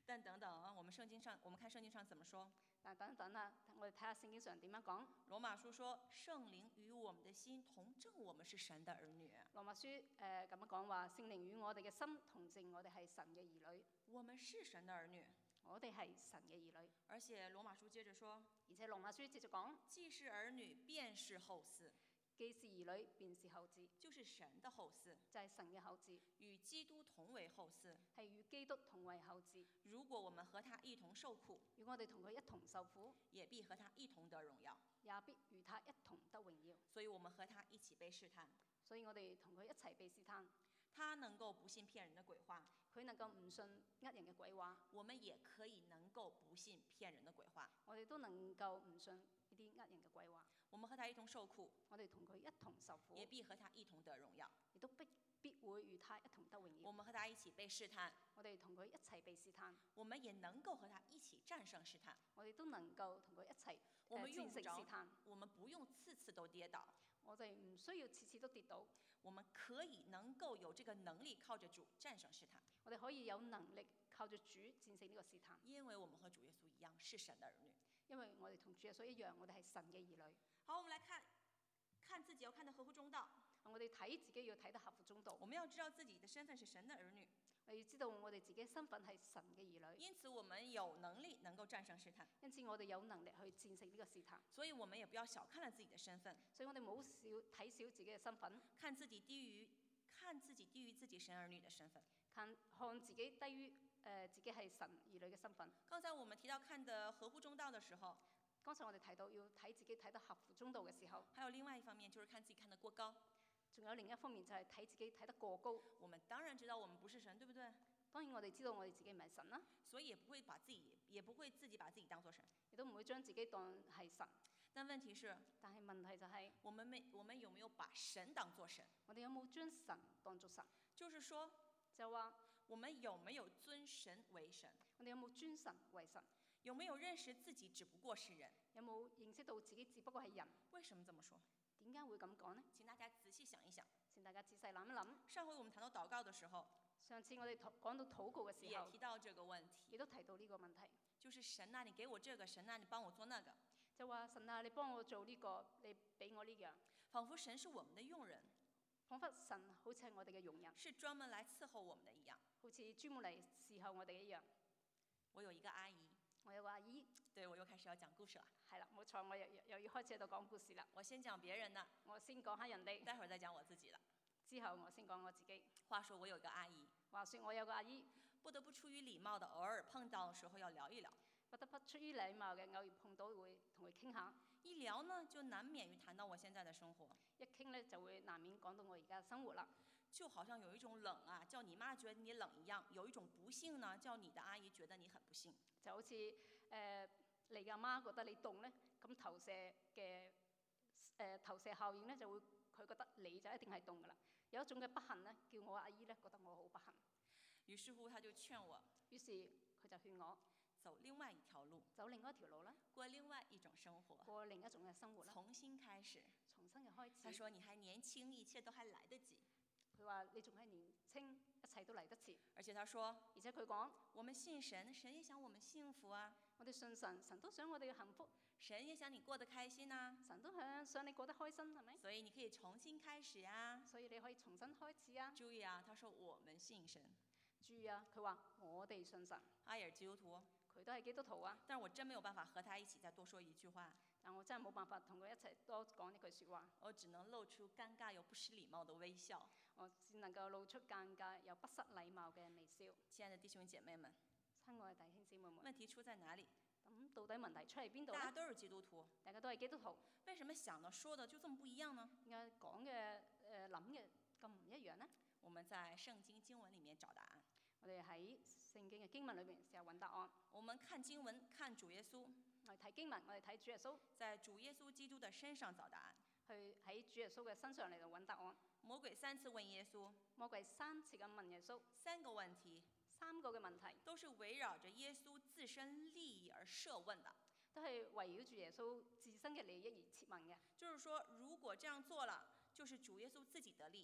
Speaker 1: 但等等啊，我们看圣经上怎么說？
Speaker 2: 但等等啦，我哋睇下聖經上點樣講。
Speaker 1: 羅馬書說，聖靈與我們的心同證，我們是神的兒女。
Speaker 2: 羅馬書咁樣講話，聖靈與我哋嘅心同證，我哋係神嘅兒女。
Speaker 1: 我們是神的兒女，
Speaker 2: 我哋係神嘅兒女。
Speaker 1: 而且羅馬書接着說，
Speaker 2: 而且羅馬書接着講，
Speaker 1: 既是兒女，便是後嗣。
Speaker 2: 既是兒女，便是後嗣，
Speaker 1: 就是神的後嗣，
Speaker 2: 就係神嘅後嗣，
Speaker 1: 與基督同為後嗣，
Speaker 2: 係與基督同為後嗣。
Speaker 1: 如果我們和他一同受苦，
Speaker 2: 如果我哋同佢一同受苦，
Speaker 1: 也必和他一同得榮耀，
Speaker 2: 也必與他一同得榮耀。
Speaker 1: 所以我們和他一起被試探，
Speaker 2: 所以我哋同佢一齊被試探。
Speaker 1: 他能夠不信騙人的鬼話，
Speaker 2: 佢能夠唔信呃人嘅鬼話，
Speaker 1: 我們也可以能夠不信騙人的鬼話。
Speaker 2: 我哋都能夠唔信呢啲呃人嘅鬼話。
Speaker 1: 我們和他一同受苦，
Speaker 2: 我哋同佢一同受苦，
Speaker 1: 也必和他一同得榮耀，
Speaker 2: 亦都必會與他一同得榮耀。
Speaker 1: 我們和他一起被試探，
Speaker 2: 我哋同佢一齊被試探，
Speaker 1: 我們也能夠和他一起戰勝試探。
Speaker 2: 我哋都能夠同佢一齊
Speaker 1: 我們用
Speaker 2: 戰勝試探。
Speaker 1: 我們不用次次都跌倒，
Speaker 2: 我哋唔需要次次都跌倒，
Speaker 1: 我們可以能夠有這個能力靠着主戰勝試探。
Speaker 2: 我哋可以有能力靠着主戰勝呢個試探，
Speaker 1: 因為我們和主耶穌一樣是神的兒女。
Speaker 2: 因為我哋同主耶穌一樣，我哋係神嘅兒女。
Speaker 1: 好，我們來看自己要看得合乎中道。
Speaker 2: 我哋睇自己要睇得合乎中道。
Speaker 1: 我們要知道自己的身份是神的兒女，
Speaker 2: 我要知道我哋自己嘅身份係神嘅兒女。
Speaker 1: 因此我們有能力能夠戰勝試探。
Speaker 2: 因此我哋有能力去戰勝呢個試探。
Speaker 1: 所以我們也不要小看了自己的身份，
Speaker 2: 所以我哋冇睇小自己嘅身份，
Speaker 1: 看自己低於自己神兒女的身份，
Speaker 2: 看自己低於自己係神兒女嘅身份。
Speaker 1: 剛才我們提到看得合乎中道的時候，
Speaker 2: 剛才我哋提到要睇自己睇得合乎中道嘅時候，
Speaker 1: 還有另外一方面就是看自己看得過高。
Speaker 2: 仲有另一方面就係睇自己睇得過高。
Speaker 1: 我們當然知道我們不是神，對不對？
Speaker 2: 當然我哋知道我哋自己唔係神啦，
Speaker 1: 所以也不會自己把自己當作神，
Speaker 2: 亦都唔會將自己當係神。
Speaker 1: 但問題是，
Speaker 2: 但係問題就係、
Speaker 1: 我們有沒有把神當作神？
Speaker 2: 我哋有冇將神當作神？
Speaker 1: 就是說，
Speaker 2: 就話
Speaker 1: 我們有沒有尊神為神？
Speaker 2: 我哋有冇尊神為神？
Speaker 1: 有沒有認識自己只不過是人？
Speaker 2: 有冇認識到自己只不過係人？
Speaker 1: 為什麼這麼說？
Speaker 2: 點解會咁講呢？
Speaker 1: 請大家仔細想一想。
Speaker 2: 請大家仔細諗一諗。
Speaker 1: 上回我們談到禱告的時候，
Speaker 2: 上次我哋講到禱告嘅時候，
Speaker 1: 也提到這個問題，
Speaker 2: 亦都提到呢個問題，
Speaker 1: 就是神啊，你給我這個，神啊，你幫我做那個，
Speaker 2: 就話神啊，你幫我做呢個，你俾我呢樣，
Speaker 1: 仿佛神是我們的用人，
Speaker 2: 彷彿神好似係我哋嘅傭人，
Speaker 1: 是專門來伺候我們的一樣，
Speaker 2: 好似專門嚟伺候我哋一樣。
Speaker 1: 我有一個阿姨，
Speaker 2: 我有個阿姨，
Speaker 1: 對，我又開始要講故事了。
Speaker 2: 係啦，冇錯，我又要開始喺度講故事啦。
Speaker 1: 我先講別人的，
Speaker 2: 我先講下人哋，
Speaker 1: 待會兒再講我自己了。
Speaker 2: 之後我先講我自己。
Speaker 1: 話說我有個阿姨，
Speaker 2: 話說我有個阿姨，
Speaker 1: 不得不出於禮貌的，偶爾碰到的時候要聊一聊。
Speaker 2: 不得不出於禮貌嘅，偶爾碰到會同佢傾下。
Speaker 1: 一聊呢，就難免於談到我現在的生活。
Speaker 2: 一傾呢，就會難免講到我而家嘅生活啦。
Speaker 1: 就好像有一種冷啊，叫你媽覺得你冷一樣；有一種不幸呢，叫你的阿姨覺得你很不幸。
Speaker 2: 就好似你嘅阿媽覺得你凍呢，咁投射效應呢，就會佢覺得你就一定係凍噶啦。有一種嘅不幸呢，叫我阿姨呢覺得我好不幸。
Speaker 1: 於是乎，他就勸我，
Speaker 2: 於是佢就勸我
Speaker 1: 走另外一條路，
Speaker 2: 走另外一條路啦，
Speaker 1: 過另外一種生活，
Speaker 2: 過另一種嘅生活啦，
Speaker 1: 重新開始，
Speaker 2: 重新嘅開始。
Speaker 1: 他說：你還年輕，一切都還來得及。
Speaker 2: 佢話你仲係年輕，一切都嚟得切。
Speaker 1: 而且他說，
Speaker 2: 而且佢講，
Speaker 1: 我們信神，神也想我們幸福啊。
Speaker 2: 我哋信神，神都想我哋嘅幸福，
Speaker 1: 神也想你過得開心啊。
Speaker 2: 神都想你過得開心，係咪？
Speaker 1: 所以你可以重新開始啊。
Speaker 2: 所以你可以重新開始啊。
Speaker 1: 注意啊，他說我們信神。
Speaker 2: 注意啊，佢話我哋信神。
Speaker 1: 他也是基督徒，
Speaker 2: 佢都係基督徒啊。
Speaker 1: 但是我真沒有辦法和他一起再多說一句話。
Speaker 2: 但我真係冇辦法同佢一齊多講一句説話。
Speaker 1: 我只能露出尷尬又不失禮貌的微笑。
Speaker 2: 我只能夠露出尷尬又不失禮貌嘅微笑。
Speaker 1: 親愛的弟兄姐妹們，
Speaker 2: 親愛嘅弟兄姊妹們，
Speaker 1: 問題出在哪裡？
Speaker 2: 咁到底問題出喺邊度咧？
Speaker 1: 大家都是基督徒，
Speaker 2: 大家都係基督徒，
Speaker 1: 為什麼想的說的就這麼不一樣呢？
Speaker 2: 點解講嘅諗嘅咁唔一樣呢？
Speaker 1: 我們在聖經經文裡面找答案。
Speaker 2: 我哋喺聖經嘅經文裏面試下揾答案。
Speaker 1: 我們看經文，看主耶穌。
Speaker 2: 我哋睇經文，我哋睇主耶穌，
Speaker 1: 在主耶穌基督的身上找答案。
Speaker 2: 去喺主耶穌嘅身上嚟到揾答案。
Speaker 1: 魔鬼3次問耶穌，
Speaker 2: 魔鬼3次咁問耶穌
Speaker 1: 3個問題
Speaker 2: ，3個嘅問題
Speaker 1: 都是圍繞着耶穌自身利益而設問的，
Speaker 2: 都係圍繞住耶穌自身嘅利益而設問嘅。
Speaker 1: 就是說，如果這樣做了，就是主耶穌自己得利。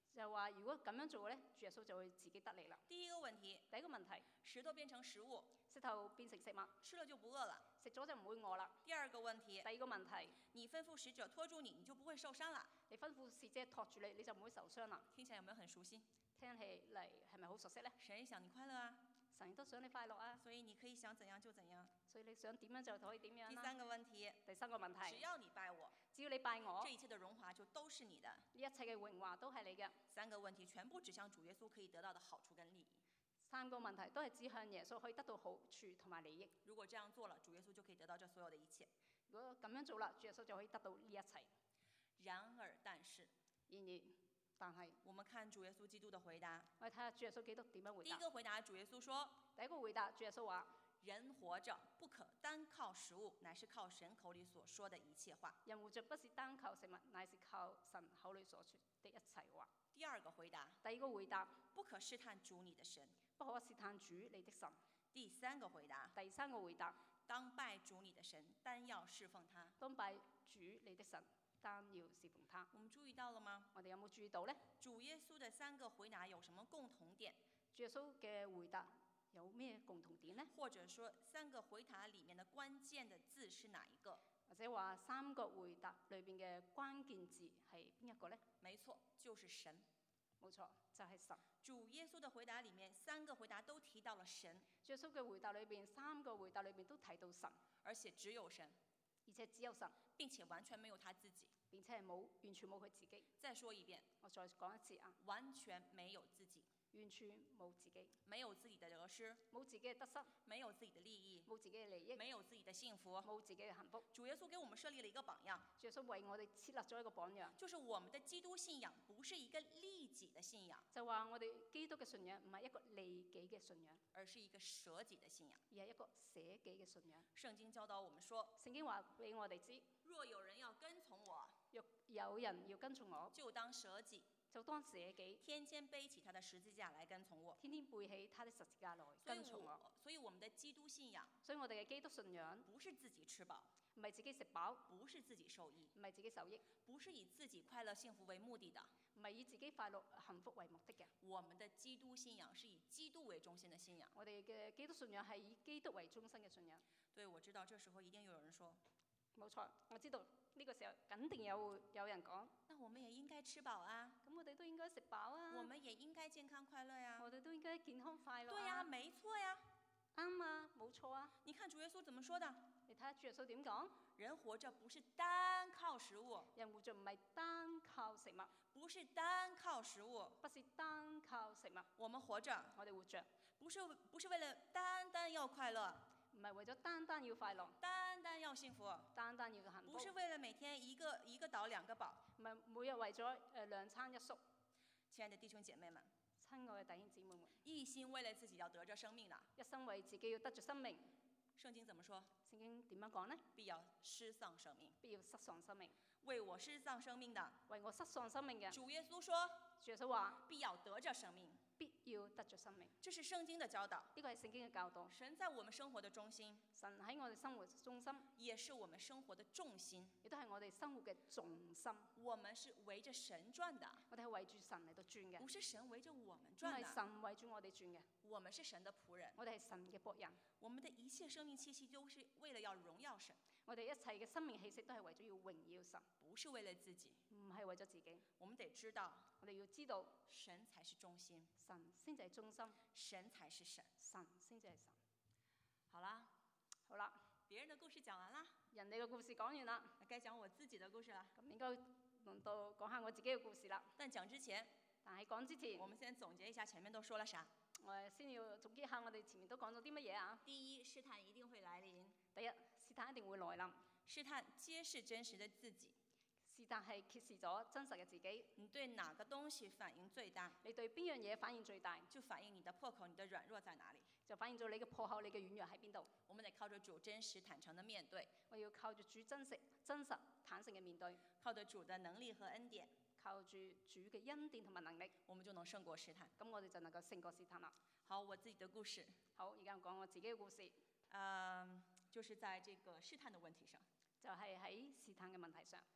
Speaker 2: 就話如果咁樣做咧，主耶穌就會自己得利啦。
Speaker 1: 第一個問題，
Speaker 2: 第一個問題，
Speaker 1: 石頭變成食物，
Speaker 2: 石頭變成食物，
Speaker 1: 吃了就不餓了。
Speaker 2: 食咗就唔會餓啦。
Speaker 1: 第二個問題，
Speaker 2: 第二個問題，
Speaker 1: 你吩咐使者拖住你，你就不會受傷了。
Speaker 2: 你吩咐使者托住你，你就唔會受傷啦。
Speaker 1: 聽起來有沒有很熟悉？
Speaker 2: 聽起嚟係咪好熟悉咧？
Speaker 1: 神想你快樂啊，
Speaker 2: 神都想你快樂啊，
Speaker 1: 所以你可以想怎樣就怎樣。
Speaker 2: 所以你想點樣就可以點樣啦。
Speaker 1: 第三個問題，
Speaker 2: 第三個問題，
Speaker 1: 只要你拜我，
Speaker 2: 只要你拜我，
Speaker 1: 這一切的榮華就都是你的。
Speaker 2: 呢一切嘅榮華都係你嘅。
Speaker 1: 三個問題全部指向主耶穌可以得到的好處跟利益。
Speaker 2: 三個問題都係指向耶穌可以得到好處同埋利益。
Speaker 1: 如果這樣做了，主耶穌就可以得到這所有的一切。
Speaker 2: 如果咁樣做啦，主耶穌就可以得到呢一切。
Speaker 1: 然而，但是，
Speaker 2: 但係，
Speaker 1: 我們看主耶穌基督的回答。
Speaker 2: 我哋睇下主耶穌基督點樣回答。
Speaker 1: 第一個回答，主耶穌說：
Speaker 2: 第一個回答，主耶穌話：
Speaker 1: 人活着不可單靠食物，乃是靠神口裡所說的一切話。
Speaker 2: 人活着不是單靠食物，乃是靠神口裡所說的一切話。
Speaker 1: 第二個回答，
Speaker 2: 第二個回答，
Speaker 1: 不可試探主你的神，
Speaker 2: 不可試探主你的神。
Speaker 1: 第三個回答，
Speaker 2: 第三個回答，
Speaker 1: 當拜主你的神，單要侍奉他。
Speaker 2: 當拜主你的神，單要侍奉他。
Speaker 1: 我們注意到了嗎？
Speaker 2: 我哋有冇注意到呢？
Speaker 1: 主耶穌的三個回答有什麼共同點？
Speaker 2: 主耶穌嘅回答有咩共同點呢？
Speaker 1: 或者說三個回答裡面的關鍵的字是哪一個？
Speaker 2: 或者話三個回答裏邊嘅關鍵字係邊一個呢？
Speaker 1: 沒錯，就是神。
Speaker 2: 冇錯，就係神。
Speaker 1: 主耶穌的回答裡面，三個回答都提到了神。
Speaker 2: 主耶穌嘅回答裏邊，三個回答裏邊都提到神，
Speaker 1: 而且只有神，
Speaker 2: 而且只有神，
Speaker 1: 並且完全沒有他自己。
Speaker 2: 並且係完全冇佢自己。
Speaker 1: 再說一遍，
Speaker 2: 我再講一次啊，
Speaker 1: 完全沒有自己，
Speaker 2: 完全冇自己，
Speaker 1: 沒有自己的得失，
Speaker 2: 冇自己嘅得失，
Speaker 1: 沒有自己的利益，
Speaker 2: 冇自己嘅利益，
Speaker 1: 沒有自己的幸福，
Speaker 2: 冇自己嘅幸福。
Speaker 1: 主耶穌給我們設立了一個榜樣，
Speaker 2: 主耶穌為我哋設立咗一個榜樣，
Speaker 1: 就是我們的基督信仰不是一個利己的信仰，
Speaker 2: 就話我哋基督嘅信仰唔係一個利己嘅信仰，
Speaker 1: 而是一個捨己的信仰，
Speaker 2: 而係一個捨己嘅信仰。
Speaker 1: 聖經教導我們說，
Speaker 2: 聖經話俾我哋知，
Speaker 1: 若有人要跟從我，
Speaker 2: 若有人要跟從我，
Speaker 1: 就當捨己，
Speaker 2: 就當捨己，
Speaker 1: 天天背起他的十字架來跟從我，
Speaker 2: 天天背起他的十字架來跟從我。
Speaker 1: 所以我們的基督信仰，
Speaker 2: 所以我哋嘅基督信仰
Speaker 1: 不是自己吃飽，
Speaker 2: 唔係自己食飽，
Speaker 1: 不是自己受益，
Speaker 2: 唔係自己受益，
Speaker 1: 不是以自己快樂幸福為目的的，
Speaker 2: 唔係以自己快樂幸福為目的嘅。
Speaker 1: 我們的基督信仰是以基督為中心的信仰。
Speaker 2: 我哋嘅基督信仰係以基督為中心嘅信仰。
Speaker 1: 對，我知道，這時候一定有人說，
Speaker 2: 冇錯，我知道呢個時候肯定有人講，
Speaker 1: 那我們也應該吃飽啊，
Speaker 2: 咁我哋都應該食飽啊，
Speaker 1: 我們也應該健康快樂呀，
Speaker 2: 我哋都應該健康快樂啊。
Speaker 1: 對呀，沒錯呀，
Speaker 2: 啱啊，冇錯啊。
Speaker 1: 你看主耶穌怎麼說的？
Speaker 2: 你睇下主耶穌點講？
Speaker 1: 人活着不是單靠食物，
Speaker 2: 人活着唔係單靠食物，
Speaker 1: 不是單靠食物，
Speaker 2: 不是單靠食物。
Speaker 1: 我們活着，
Speaker 2: 我哋活着
Speaker 1: 不是為了單單要快樂，
Speaker 2: 唔係為咗單單要快樂，
Speaker 1: 單單要幸福，
Speaker 2: 單單要幸福，
Speaker 1: 不是為了每天一個飽兩個飽，
Speaker 2: 唔係每日為咗兩餐一宿。
Speaker 1: 親愛的弟兄姐妹們，
Speaker 2: 親愛嘅弟兄姊妹們，
Speaker 1: 一心為了自己要得着生命的，
Speaker 2: 一生為自己要得着生命。
Speaker 1: 聖經怎麼說？
Speaker 2: 聖經點樣講呢？
Speaker 1: 必要失喪生命，
Speaker 2: 必要失喪生命。
Speaker 1: 為我失喪生命的，
Speaker 2: 為我失喪生命嘅，
Speaker 1: 主耶穌說，
Speaker 2: 主耶穌話
Speaker 1: 必要得着生命，
Speaker 2: 必要得着生命。
Speaker 1: 這是聖經的教導，
Speaker 2: 呢個係聖經嘅教導。
Speaker 1: 神在我們生活的中心，
Speaker 2: 神喺我哋生活中心，
Speaker 1: 也是我們生活的重心，
Speaker 2: 亦都係我哋生活嘅重心。
Speaker 1: 我們是圍着神轉的，
Speaker 2: 我哋係圍住神嚟到轉嘅，
Speaker 1: 不是神圍着我們
Speaker 2: 唔
Speaker 1: 轉的。
Speaker 2: 係神圍住我哋轉嘅。
Speaker 1: 我們是神的僕人，
Speaker 2: 我哋係神嘅僕人，
Speaker 1: 我們的一切生命氣息都是為了要榮耀神，
Speaker 2: 我哋一切嘅生命氣息都係為咗要榮耀神，
Speaker 1: 不是為了自己。
Speaker 2: 唔係為咗自己。
Speaker 1: 我們得知道，
Speaker 2: 我哋要知道
Speaker 1: 神才是中心，
Speaker 2: 神先至係中心，
Speaker 1: 神才是神。
Speaker 2: 神先至係神。
Speaker 1: 好啦，
Speaker 2: 好啦，
Speaker 1: 別人的故事講完啦，
Speaker 2: 人哋嘅故事講完啦，
Speaker 1: 該講我自己的故事啦。
Speaker 2: 咁應該輪到講下我自己嘅故事啦。
Speaker 1: 但講之前，
Speaker 2: 但係講之前，
Speaker 1: 我們先總結一下前面都說了啥。
Speaker 2: 我先要總結下我哋前面都講咗啲乜嘢啊？
Speaker 1: 第一，試探一定會來臨。
Speaker 2: 第一，試探一定會來臨。
Speaker 1: 試探揭示真實的自己。
Speaker 2: 試探係揭示咗真實嘅自己。
Speaker 1: 你對哪個東西反應最大？
Speaker 2: 你對邊樣嘢反應最大？
Speaker 1: 就反映你的破口、你的軟弱在哪裡。
Speaker 2: 就反映咗你嘅破口、你嘅軟弱喺邊度。
Speaker 1: 我們得靠着主真實坦誠的面對。
Speaker 2: 我要靠住主真實坦誠嘅面對。
Speaker 1: 靠着主的能力和恩典。
Speaker 2: 靠住主嘅恩典同埋能力，
Speaker 1: 我們就能勝過試探。
Speaker 2: 咁我哋就能夠勝過試探啦。
Speaker 1: 好，我自己的故事。
Speaker 2: 好，而家我講我自己嘅故事。
Speaker 1: 就是在這個試探的問題上。
Speaker 2: 就係喺試探嘅問題上。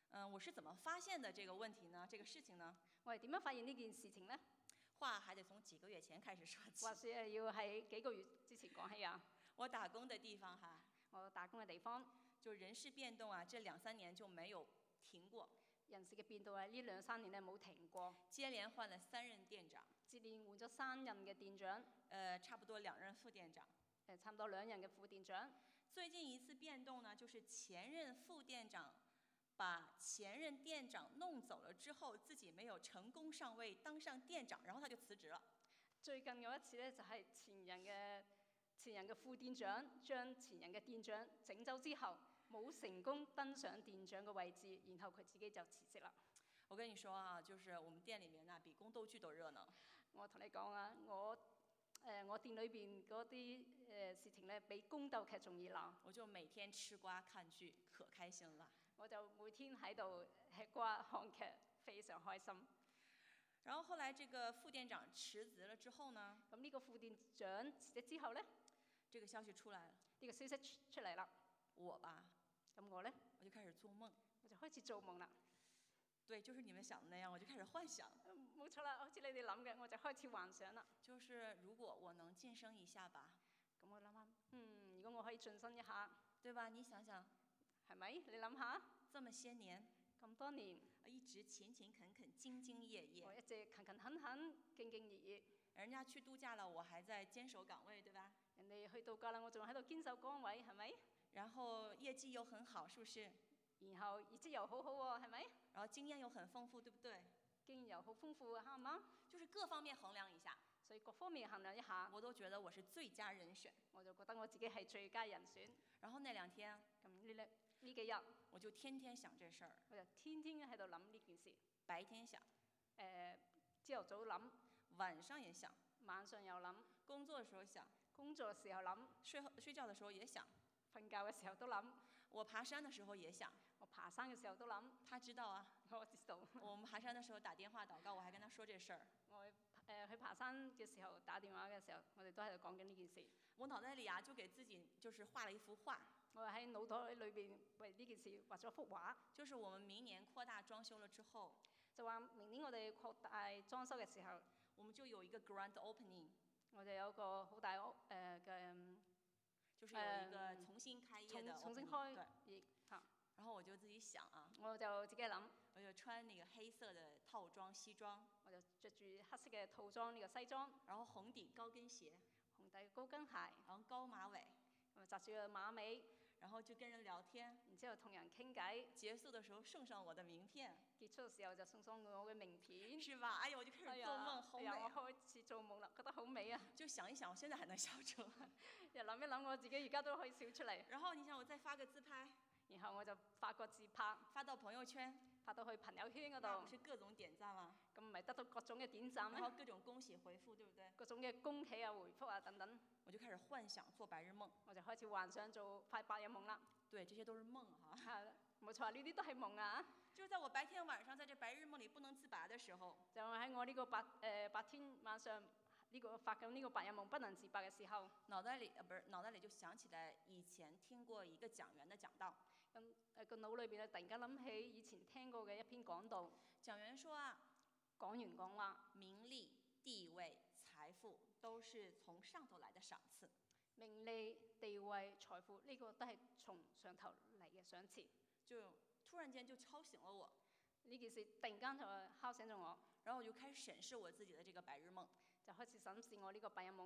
Speaker 1: 我是怎么發現的這個問題呢？這個事情呢？
Speaker 2: 我係點樣發現呢件事情呢？
Speaker 1: 話還得從幾個月前開始說起。
Speaker 2: 話說要喺幾個月之前講起啊。
Speaker 1: 我打工的地方哈，
Speaker 2: 我打工嘅地方
Speaker 1: 就人事變動啊，這2-3年就沒有停過。
Speaker 2: 人事嘅變動呢2-3年咧冇停過，
Speaker 1: 接連換了3任店長，
Speaker 2: 接連換咗3任嘅店長，
Speaker 1: 差不多2任副店長，
Speaker 2: 差唔多2任嘅副店長。
Speaker 1: 最近一次變動呢，就是前任副店長把前任店長弄走了之後，自己沒有成功上位當上店長，然後他就辭職了。
Speaker 2: 最近有一次呢，就係前人嘅副店長將前人嘅店長整走之後，冇成功登上店長嘅位置，然後佢自己就辭職啦。
Speaker 1: 我跟你說啊，就是我們店裡面啊，比宮鬥劇都熱鬧。
Speaker 2: 我同你講啊，我店裏邊嗰啲事情咧，比宮鬥劇仲熱鬧。
Speaker 1: 我就每天吃瓜看劇，可開心啦。
Speaker 2: 我就每天喺度吃瓜看劇，非常開心。
Speaker 1: 然後後來這個副店長辭職了之後呢？
Speaker 2: 咁呢個副店長辭職之後呢？
Speaker 1: 這個消息出來了。
Speaker 2: 呢個消息出嚟啦。
Speaker 1: 我吧，
Speaker 2: 咁我呢？
Speaker 1: 我就開始做夢。
Speaker 2: 我就開始做夢啦。
Speaker 1: 對，就是你們想的那樣，我就開始幻想。
Speaker 2: 冇錯啦，好似你哋諗嘅，我就開始幻想啦。
Speaker 1: 就是如果我能晉升一下吧。
Speaker 2: 咁我諗下，如果我可以晉升一下，
Speaker 1: 對吧？你想想，
Speaker 2: 係咪？你諗下，
Speaker 1: 這麼些年，
Speaker 2: 咁多年，
Speaker 1: 一直勤勤懇懇、兢兢業業。
Speaker 2: 我一直勤勤懇懇、兢兢業業。
Speaker 1: 人家去度假了，我還在堅守崗位，對吧？
Speaker 2: 人哋去度假啦，我仲喺度堅守崗位，係咪？
Speaker 1: 然後業績又很好，是不是？
Speaker 2: 然後業績又好好喎，係咪？
Speaker 1: 然後經驗又很豐富，對不對？
Speaker 2: 經驗又好豐富，啱唔啱？
Speaker 1: 就是各方面衡量一下。
Speaker 2: 所以各方面衡量一下，
Speaker 1: 我都覺得我是最佳人選。
Speaker 2: 我就覺得我自己係最佳人選。
Speaker 1: 然後那2天，
Speaker 2: 咁呢幾日，
Speaker 1: 我就天天想這事兒。
Speaker 2: 我就天天喺度諗呢件事。
Speaker 1: 白天想，
Speaker 2: 朝頭早諗，
Speaker 1: 晚上也想，
Speaker 2: 晚上又諗，
Speaker 1: 工作的時候想，
Speaker 2: 工作嘅時候諗，
Speaker 1: 睡覺的時候也想，
Speaker 2: 瞓覺嘅時候都諗，
Speaker 1: 我爬山的時候也想，
Speaker 2: 我爬山嘅時候都諗。
Speaker 1: 他知道啊，
Speaker 2: 我知道。
Speaker 1: 我們爬山的時候打電話禱告，我還跟他說這事兒。
Speaker 2: 我去爬山嘅時候打電話嘅時候，我哋都喺度講緊呢件事。
Speaker 1: 我腦袋裡啊就給自己就是畫了一幅畫。
Speaker 2: 我喺腦袋裏邊為呢件事畫咗幅畫。
Speaker 1: 就是我們明年擴大裝修了之後，
Speaker 2: 就話明年我哋擴大裝修嘅時候，
Speaker 1: 我們就有一個 grand opening，
Speaker 2: 我哋有個好大屋
Speaker 1: 就是有一個重新開業的 opening，
Speaker 2: 重新開
Speaker 1: 業。然後我就自己想啊，
Speaker 2: 我就自己諗，
Speaker 1: 我就穿那個黑色的套裝西裝，
Speaker 2: 我就着住黑色嘅套裝呢個西裝，
Speaker 1: 然後紅底高跟鞋，
Speaker 2: 紅底高跟鞋，
Speaker 1: 然後高馬尾，
Speaker 2: 紮住個馬尾，
Speaker 1: 然後就跟人聊天，
Speaker 2: 然之後同人傾偈，
Speaker 1: 結束的時候送上我的名片，
Speaker 2: 結束嘅時候就送上我嘅名片，
Speaker 1: 是吧？哎呀，我就開始做夢，好美啊！
Speaker 2: 我開始做夢啦，覺得好美啊！
Speaker 1: 就想一想，我現在還能笑出來，
Speaker 2: 又諗一諗，我自己而家都可以笑出嚟。
Speaker 1: 然後你想我再發個自拍，
Speaker 2: 然後我就發個自拍，
Speaker 1: 發到朋友圈，
Speaker 2: 發到去朋友圈嗰度，
Speaker 1: 那不是各種點讚嗎？
Speaker 2: 咁咪得到各種嘅點讚咩？
Speaker 1: 然後各種恭喜回覆，對不對？
Speaker 2: 各種嘅恭喜啊、回覆啊等等。
Speaker 1: 我就開始幻想做白日夢，
Speaker 2: 我就開始幻想做發白日夢啦。
Speaker 1: 對，這些都是夢哈。
Speaker 2: 冇錯，呢啲都係夢啊。
Speaker 1: 就是在我白天晚上在這白日夢裡不能自拔的時候，
Speaker 2: 就喺我呢個白天晚上呢個發緊呢個白日夢不能自拔嘅時候，
Speaker 1: 腦袋裡就想起來以前聽過一個講員的講道。
Speaker 2: 咁個腦裏邊咧突然間諗起以前聽過嘅一篇講道。
Speaker 1: 講員說啊，
Speaker 2: 講員講話，
Speaker 1: 名利、地位、財富都是從上頭來的賞賜。
Speaker 2: 名利、地位、財富呢個都係從上頭嚟嘅賞賜。
Speaker 1: 就突然間就敲醒了我，
Speaker 2: 呢件事突然間就敲醒咗我，
Speaker 1: 然後我就開始審視我自己的這個白日夢，
Speaker 2: 就開始審視我呢個白日夢。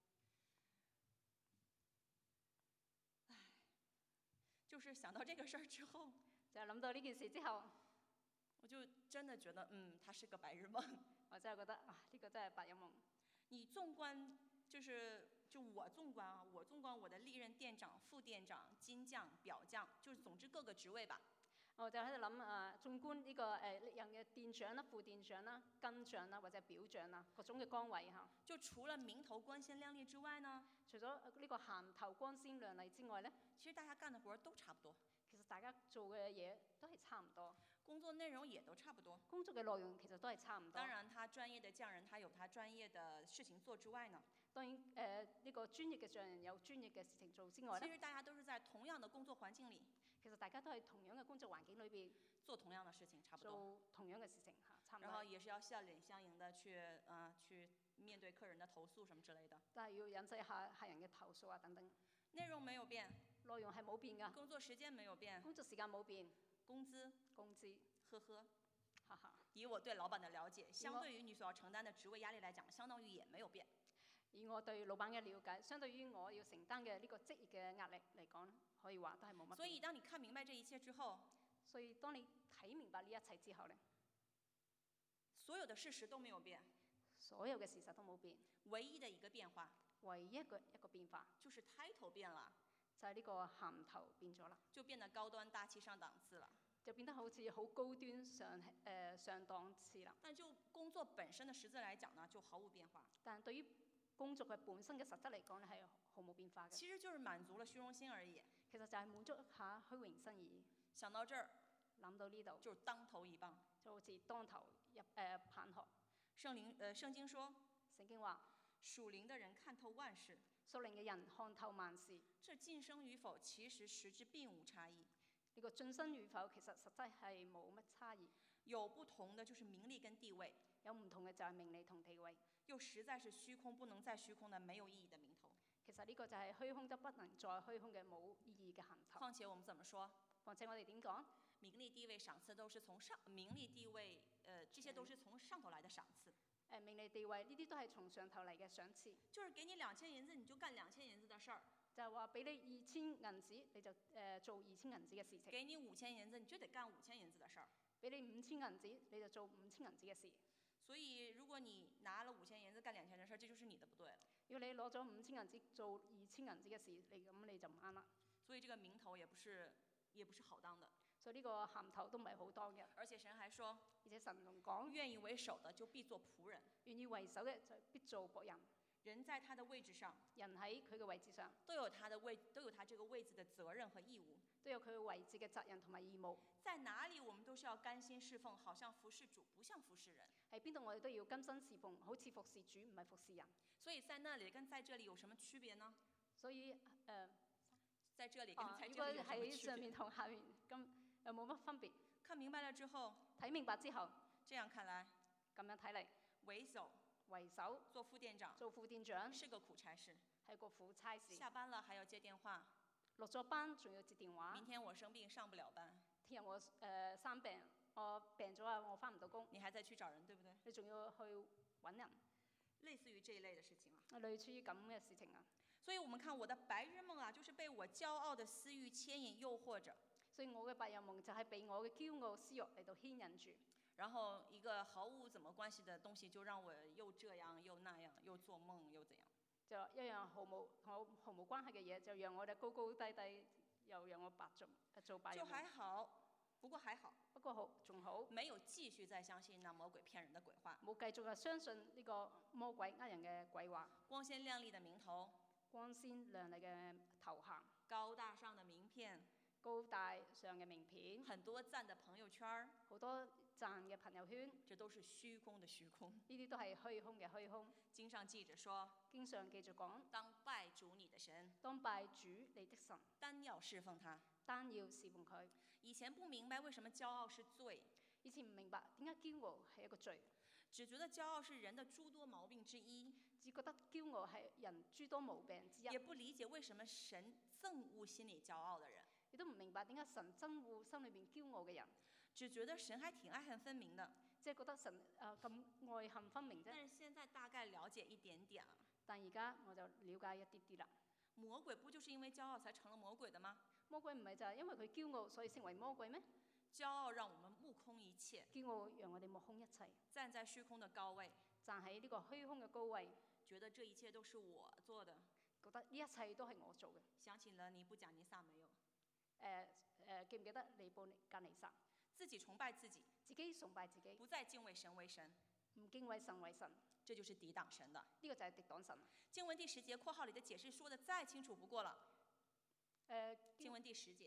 Speaker 1: 唉，就是想到這個事兒之後，
Speaker 2: 就諗到呢件事之後，
Speaker 1: 我就真的覺得，它是個白日夢。
Speaker 2: 我真係覺得呢個真係白日夢。
Speaker 1: 你縱觀，我縱觀我的歷任店長、副店長、金匠、表匠，就是總之各個職位吧。
Speaker 2: 我就喺度諗縱觀呢個歷任嘅店長啦、副店長啦、跟長啦或者表匠啦各種嘅崗位嚇。
Speaker 1: 就除了名頭光鮮亮麗之外呢，
Speaker 2: 除咗呢個銜頭光鮮亮麗之外呢，
Speaker 1: 其實大家幹的活都差不多。
Speaker 2: 其實大家做嘅嘢都係差唔多，
Speaker 1: 工作內容也都差不多。
Speaker 2: 工作嘅內容其實都係差唔多。
Speaker 1: 當然，他專業的匠人，他有他專業的事情做之外呢。
Speaker 2: 當然呢個專業嘅匠人有專業嘅事情做之外呢，
Speaker 1: 其實大家都是在同樣的工作環境裡。
Speaker 2: 其實大家都喺同樣嘅工作環境裏邊
Speaker 1: 做同樣的事情，差不多。
Speaker 2: 做同樣嘅事情嚇，差唔多。
Speaker 1: 然後也是要笑臉相迎的去面對客人的投訴什麼之類的。
Speaker 2: 但係要引制下客人嘅投訴啊等等。
Speaker 1: 內容沒有變，
Speaker 2: 內容係冇變㗎。
Speaker 1: 工作時間沒有變，
Speaker 2: 工作時間冇變，
Speaker 1: 工資呵呵，
Speaker 2: 哈哈。
Speaker 1: 以我對老闆的了解，相對於你所要承擔的職位壓力來講，相當於也沒有變。
Speaker 2: 以我對老闆嘅了解，相對於我要承擔嘅呢個職業嘅壓力嚟講，可以話都係冇乜。
Speaker 1: 所以當你看明白這一切之後，
Speaker 2: 所以當你睇明白呢一切之後呢，
Speaker 1: 所有的事實都沒有變，
Speaker 2: 所有嘅事實都冇變，
Speaker 1: 唯一的一個變化，
Speaker 2: 唯一一個變化
Speaker 1: 就是 title 變了，
Speaker 2: 就係呢個銜頭變咗啦，
Speaker 1: 就變得高端大氣上檔次了，
Speaker 2: 就變得好似好高端上檔次啦。
Speaker 1: 但就工作本身的實質來講呢，就毫無變化。
Speaker 2: 但對於工作嘅本身嘅實質嚟講咧，係毫無變化嘅。
Speaker 1: 其實就是滿足了虛榮心而已。
Speaker 2: 其實就係滿足一下虛榮心而已。
Speaker 1: 想到這兒，
Speaker 2: 諗到呢度，
Speaker 1: 就是當頭一棒，
Speaker 2: 就好似當頭棒喝。
Speaker 1: 聖經說，
Speaker 2: 聖經話，
Speaker 1: 屬靈的人看透萬事，
Speaker 2: 屬靈嘅人看透萬事。
Speaker 1: 這晉升與否，其實實質並無差異。
Speaker 2: 呢個晉升與否，其實實際係冇乜差異。
Speaker 1: 有不同的就是名利跟地位，
Speaker 2: 有唔同嘅就係名利同地位。
Speaker 1: 又實在是虛空不能再虛空的沒有意義的名頭。
Speaker 2: 其實呢個就係虛空得不能再虛空嘅冇意義嘅銜頭。
Speaker 1: 況且我們怎麼說？
Speaker 2: 況且我哋點講？
Speaker 1: 名利地位賞賜都是從上，名利地位，這些都是從上頭來的賞賜。
Speaker 2: 名利地位呢啲都係從上頭嚟嘅賞賜。
Speaker 1: 就是給你2000銀子，你就幹2000銀子的事兒。
Speaker 2: 就係話俾你2000銀子，你就做2000銀子嘅事情。
Speaker 1: 給你5000銀子，你就得幹5000銀子的事兒。
Speaker 2: 俾你5000銀子，你就做5000銀子嘅事。
Speaker 1: 所以如果你拿了5000銀子幹2000的事兒，這就是你的不對了。
Speaker 2: 如果你攞咗5000銀子做2000銀子嘅事，咁你就唔啱啦。
Speaker 1: 所以這個名頭也不是好當的。
Speaker 2: 所以呢個銜頭都唔係好當嘅。
Speaker 1: 而且神還說，
Speaker 2: 而且神仲講，
Speaker 1: 願意為首的就必做僕人，
Speaker 2: 願意為首嘅就必做僕人。
Speaker 1: 人在他的位置上，
Speaker 2: 人喺佢嘅位置上，
Speaker 1: 都有他這個位置的責任和義務，
Speaker 2: 都有佢嘅位置嘅責任同埋義務。
Speaker 1: 在哪裡我們都是要甘心侍奉，好像服侍主，不像服侍人。
Speaker 2: 喺邊度我哋都要甘心侍奉，好似服侍主，唔係服侍人。
Speaker 1: 所以在那裡跟在這裡有什麼區別呢？
Speaker 2: 所以
Speaker 1: 在這裡跟在這裡有什麼區別？
Speaker 2: 如果喺上面同下面咁又冇乜分別。
Speaker 1: 看明白了之後，
Speaker 2: 睇明白之後，
Speaker 1: 這樣看來，
Speaker 2: 咁樣睇嚟，
Speaker 1: 為
Speaker 2: 首
Speaker 1: 做副店長，
Speaker 2: 做副店長
Speaker 1: 是個苦差事，
Speaker 2: 係個苦差事。
Speaker 1: 下班了還要接電話，
Speaker 2: 落咗班仲要接電話。
Speaker 1: 明天我生病上不了班，
Speaker 2: 聽日我生病，我病咗啊，我返唔到工。
Speaker 1: 你還在去找人，對不對？
Speaker 2: 你仲要去揾人，
Speaker 1: 類似於這一類的事情啊。
Speaker 2: 類似於咁嘅事情啊。
Speaker 1: 所以我們看我的白日夢啊，就是被我驕傲的私欲牽引誘惑着。
Speaker 2: 所以我嘅白日夢就係被我嘅驕傲私欲嚟到牽引住。
Speaker 1: 然後一個毫無怎麼關係的東西，就讓我又這樣又那樣，又做夢又怎樣。
Speaker 2: 就一樣毫無關係嘅嘢，就讓我哋高高低低，又讓我做白日夢。
Speaker 1: 就還好，不過還好。
Speaker 2: 不過仲好。
Speaker 1: 沒有繼續再相信那魔鬼騙人的鬼話。
Speaker 2: 冇繼續相信呢個魔鬼呃人嘅鬼話。
Speaker 1: 光鮮亮麗的名頭。
Speaker 2: 光鮮亮麗嘅頭銜。
Speaker 1: 高大上的名片。
Speaker 2: 高大上嘅名片。
Speaker 1: 很多讚的朋友圈。
Speaker 2: 好多讚嘅朋友圈。
Speaker 1: 這都是虛空的虛空。
Speaker 2: 呢啲都係虛空嘅虛空。
Speaker 1: 經上記着說。
Speaker 2: 經上記着講。
Speaker 1: 當拜主你的神。
Speaker 2: 當拜主你的神。
Speaker 1: 單要侍奉他。
Speaker 2: 單要侍奉佢。
Speaker 1: 以前不明白為什麼驕傲是罪。
Speaker 2: 以前唔明白點解驕傲係一個罪。
Speaker 1: 只覺得驕傲是人的諸多毛病之一。
Speaker 2: 只覺得驕傲係人諸多毛病之一。
Speaker 1: 也不理解為什麼神憎惡心裡驕傲的人。
Speaker 2: 亦都唔明白點解神憎惡心裏邊驕傲嘅人。
Speaker 1: 只覺得神還挺愛恨分明的。
Speaker 2: 即係覺得神咁愛恨分明啫。
Speaker 1: 但是現在大概了解一點點了。
Speaker 2: 但而家我就了解一啲啲啦。
Speaker 1: 魔鬼不就是因為驕傲才成了魔鬼的嗎？
Speaker 2: 魔鬼唔係就係因為佢驕傲所以成為魔鬼咩？
Speaker 1: 驕傲讓我們目空一切。
Speaker 2: 驕傲讓我哋目空一切。
Speaker 1: 站在虛空的高位。
Speaker 2: 站喺呢個虛空嘅高位。
Speaker 1: 覺得這一切都是我做的。
Speaker 2: 覺得呢一切都係我做嘅。
Speaker 1: 想起了尼布甲尼撒沒有？
Speaker 2: 記唔記得尼布甲尼撒？
Speaker 1: 自己崇拜自己。
Speaker 2: 自己崇拜自己。
Speaker 1: 不再敬畏神為神。
Speaker 2: 唔敬畏神為神。
Speaker 1: 這就是抵擋神的。
Speaker 2: 呢個就係敵擋神。
Speaker 1: 經文第10節括號裡的解釋說得再清楚不過了。經文第10節。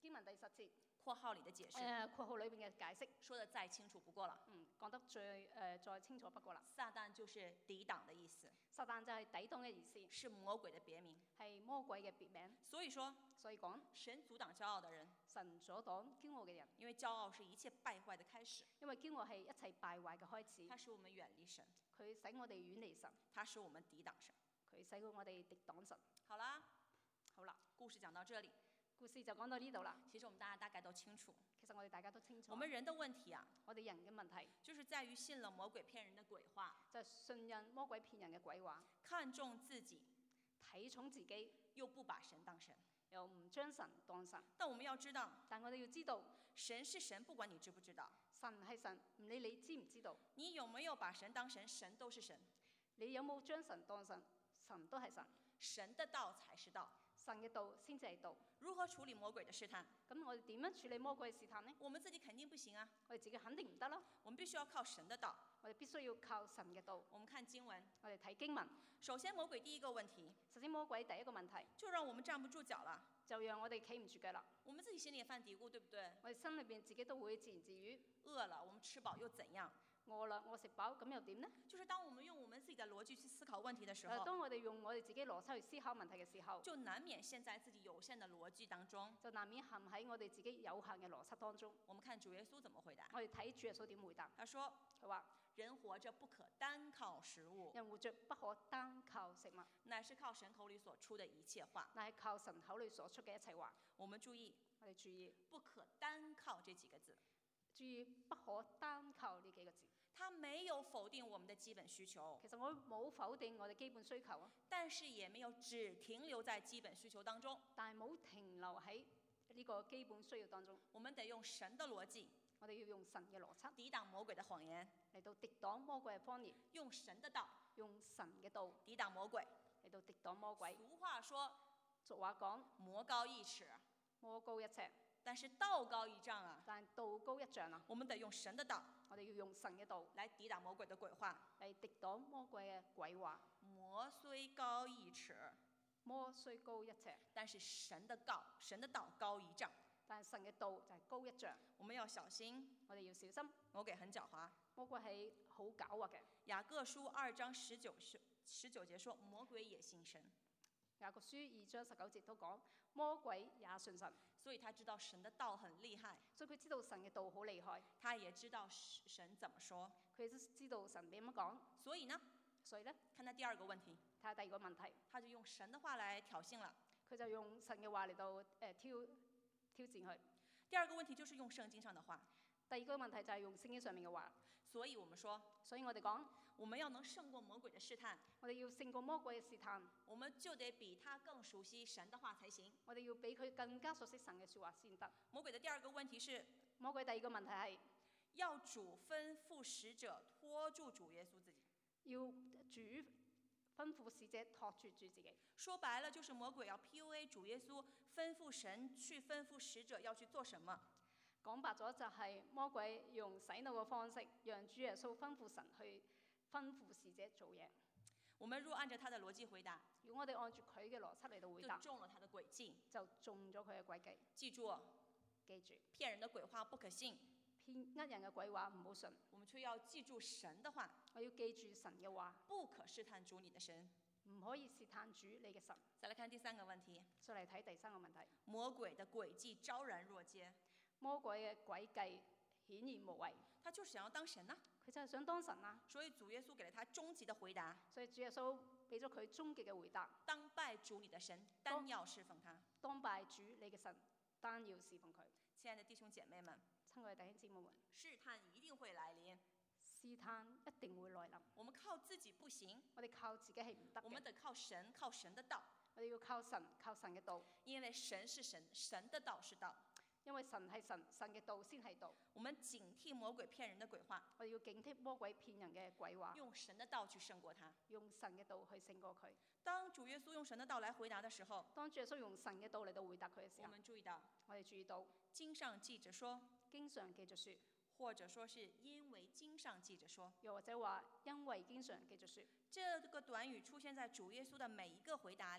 Speaker 2: 經文第10節，
Speaker 1: 括號裡的解釋
Speaker 2: 括號裏邊嘅解釋，
Speaker 1: 說得再清楚不過了。
Speaker 2: 講得再清楚不過啦。
Speaker 1: 撒旦就是抵擋的意思，
Speaker 2: 撒旦就係抵擋嘅意思，
Speaker 1: 是魔鬼的別名。
Speaker 2: 係魔鬼嘅別名。
Speaker 1: 所以說，
Speaker 2: 神
Speaker 1: 阻擋驕傲的人，
Speaker 2: 神阻擋驕傲嘅人，
Speaker 1: 因為驕傲是一切敗壞的開始，
Speaker 2: 因為驕傲係一切敗壞嘅開始。
Speaker 1: 它使我們遠離神，
Speaker 2: 佢使我哋遠離神，
Speaker 1: 它使我們抵擋神，
Speaker 2: 佢使到我哋敵擋神。
Speaker 1: 好啦，
Speaker 2: 故
Speaker 1: 事講到這裡，
Speaker 2: 故事就講到呢度啦。
Speaker 1: 其實我們大概都清楚。
Speaker 2: 其實我哋大家都清楚。
Speaker 1: 我們人的問題啊，
Speaker 2: 我哋人嘅問題
Speaker 1: 就是在於信了魔鬼騙人的鬼話，
Speaker 2: 就係信任魔鬼騙人嘅鬼話，
Speaker 1: 看重自己，
Speaker 2: 睇重自己，
Speaker 1: 又不把神當神，
Speaker 2: 又唔將神當神。
Speaker 1: 但我們要知道，
Speaker 2: 但我哋要知道，
Speaker 1: 神是神，不管你知不知道。
Speaker 2: 神係神，唔理你知唔知道。
Speaker 1: 你有沒有把神當神？神都是神。
Speaker 2: 你有冇將神當神？神都係神。
Speaker 1: 神的道才是道，
Speaker 2: 神嘅道先至係道。
Speaker 1: 如何處理魔鬼的試探？
Speaker 2: 咁我哋點樣處理魔鬼嘅試探呢？
Speaker 1: 我們自己肯定不行啊，
Speaker 2: 我哋自己肯定唔得啦。
Speaker 1: 我們必須要靠神的道。
Speaker 2: 我哋必須要靠神嘅道。
Speaker 1: 我們看經文，
Speaker 2: 我哋睇經文。
Speaker 1: 首先，魔鬼第一個問題，
Speaker 2: 首先魔鬼第一個問題
Speaker 1: 就讓我們站不住腳了，
Speaker 2: 就讓我哋企唔住腳啦。
Speaker 1: 我們自己心裡也犯嘀咕，對不對？
Speaker 2: 我哋心裏邊自己都會自言自語。
Speaker 1: 餓了，我們吃飽又怎樣？
Speaker 2: 餓啦，我食飽，咁又點呢？
Speaker 1: 就是當我們用我們自己的邏輯去思考問題的時候，
Speaker 2: 當我哋用我哋自己邏輯去思考問題嘅時候，
Speaker 1: 就難免陷在自己有限的邏輯當中，
Speaker 2: 就難免陷喺我哋自己有限嘅邏輯當中。
Speaker 1: 我們看主耶穌怎麼回答？
Speaker 2: 我哋睇主耶穌點回答。
Speaker 1: 他說：
Speaker 2: 佢話
Speaker 1: 人活着不可單靠食物，
Speaker 2: 人活着不可單靠食物，
Speaker 1: 乃是靠神口裡所出的一切話。
Speaker 2: 乃係靠神口裡所出嘅一切話。
Speaker 1: 我們注意，
Speaker 2: 我哋注意，
Speaker 1: 不可單靠這幾個字。
Speaker 2: 注意不可單靠呢幾個字。
Speaker 1: 他沒有否定我們的基本需求，
Speaker 2: 其實我冇否定我哋基本需求啊，
Speaker 1: 但是也沒有只停留在基本需求當中，
Speaker 2: 但係冇停留喺呢個基本需要當中。
Speaker 1: 我們得用神的邏輯，
Speaker 2: 我哋要用神嘅邏輯
Speaker 1: 抵擋魔鬼的謊言，
Speaker 2: 嚟到敵擋魔鬼嘅謊言，
Speaker 1: 用神的道，
Speaker 2: 用神嘅道
Speaker 1: 抵擋魔鬼，
Speaker 2: 嚟到敵擋魔鬼。
Speaker 1: 俗話說，
Speaker 2: 俗話講，
Speaker 1: 魔高一尺，
Speaker 2: 魔高一尺，
Speaker 1: 但是道高一丈啊！
Speaker 2: 但係道高一丈啊！
Speaker 1: 我們得用神的道，
Speaker 2: 我哋要用神嘅道
Speaker 1: 來抵擋魔鬼的鬼話，
Speaker 2: 嚟敵擋魔鬼嘅鬼話。
Speaker 1: 魔雖高一尺，
Speaker 2: 魔雖高一尺，
Speaker 1: 但是神的道高一丈。
Speaker 2: 但係神嘅道就係高一丈。
Speaker 1: 我們要小心，
Speaker 2: 我哋要小心。
Speaker 1: 魔鬼很狡猾，
Speaker 2: 魔鬼係好狡猾嘅。
Speaker 1: 雅各書2章19節說，魔鬼也信神。
Speaker 2: 雅各書2章19節都講，魔鬼也信神，
Speaker 1: 所以他知道神的道很厲害，
Speaker 2: 所以佢知道神嘅道好厲害，
Speaker 1: 他也知道神怎麼說，
Speaker 2: 佢都知道神點樣講。
Speaker 1: 所以呢，看他第二個問題，
Speaker 2: 睇下第二個問題，
Speaker 1: 他就用神的話來挑釁了，
Speaker 2: 佢就用神嘅話嚟到挑戰佢。
Speaker 1: 第二個問題就是用聖經上的話，
Speaker 2: 第二個問題就係用聖經上面嘅話。
Speaker 1: 所以我們說，
Speaker 2: 所以我哋講，
Speaker 1: 我們要能勝過魔鬼的試探，
Speaker 2: 我哋要勝過魔鬼嘅試探，
Speaker 1: 我們就得比他更熟悉神的話才行。
Speaker 2: 我哋要比佢更加熟悉神嘅說話先得。
Speaker 1: 魔鬼的第二個問題是，
Speaker 2: 魔鬼第二個問題係
Speaker 1: 要主吩咐使者拖住主耶穌自己，
Speaker 2: 要主吩咐使者托住自己。
Speaker 1: 說白了就是魔鬼要 PUA 主耶穌，吩咐神去吩咐使者要去做什麼。
Speaker 2: 講白咗就係魔鬼用洗腦嘅方式，讓主耶穌吩咐神去吩咐使者做嘢。
Speaker 1: 我們若按照他的邏輯回答，
Speaker 2: 如果我哋按住佢嘅邏輯嚟到回答，
Speaker 1: 就中了他的詭計，
Speaker 2: 就中咗佢嘅詭計。
Speaker 1: 記住，騙人的鬼話不可信，
Speaker 2: 騙人嘅鬼話唔好信。
Speaker 1: 我們卻要記住神的話，
Speaker 2: 我要記住神嘅話，
Speaker 1: 不可試探主你的神，
Speaker 2: 唔可以試探主你嘅神。
Speaker 1: 再來看第三個問題，
Speaker 2: 再嚟睇第三個問題，
Speaker 1: 魔鬼的詭計昭然若揭，
Speaker 2: 魔鬼嘅詭計顯然無遺，
Speaker 1: 他就是想要當神啊，
Speaker 2: 佢就係想當神啊。
Speaker 1: 所以主耶穌給了他終極的回答，
Speaker 2: 所以主耶穌俾咗佢終極嘅回答：
Speaker 1: 當拜主你的神，單要侍奉他。
Speaker 2: 當拜主你嘅神，單要侍奉佢。
Speaker 1: 親愛的弟兄姐妹們，
Speaker 2: 親愛的弟兄姊妹們，
Speaker 1: 試探一定會來臨，
Speaker 2: 試探一定會來臨。
Speaker 1: 我們靠自己不行，
Speaker 2: 我哋靠自己係唔得嘅，
Speaker 1: 我們得靠神，靠神的道。
Speaker 2: 我哋要靠神，靠神嘅道。
Speaker 1: 因為神是神，神的道是道。
Speaker 2: 因為神係神，神嘅道先係道。
Speaker 1: 我們警惕魔鬼騙人的鬼話，
Speaker 2: 我哋要警惕魔鬼騙人嘅鬼話，
Speaker 1: 用神的道去勝過他，
Speaker 2: 用神嘅道去勝過佢。
Speaker 1: 當主耶穌用神的道來回答的時候，
Speaker 2: 當主耶穌用神嘅道嚟到回答佢嘅時候，
Speaker 1: 我們注意到，
Speaker 2: 經上記着說，
Speaker 1: 或者說是因為經上記着說，
Speaker 2: 又或者話因為經上記着說，
Speaker 1: 這個短語出現在主耶穌的每一個回答裡。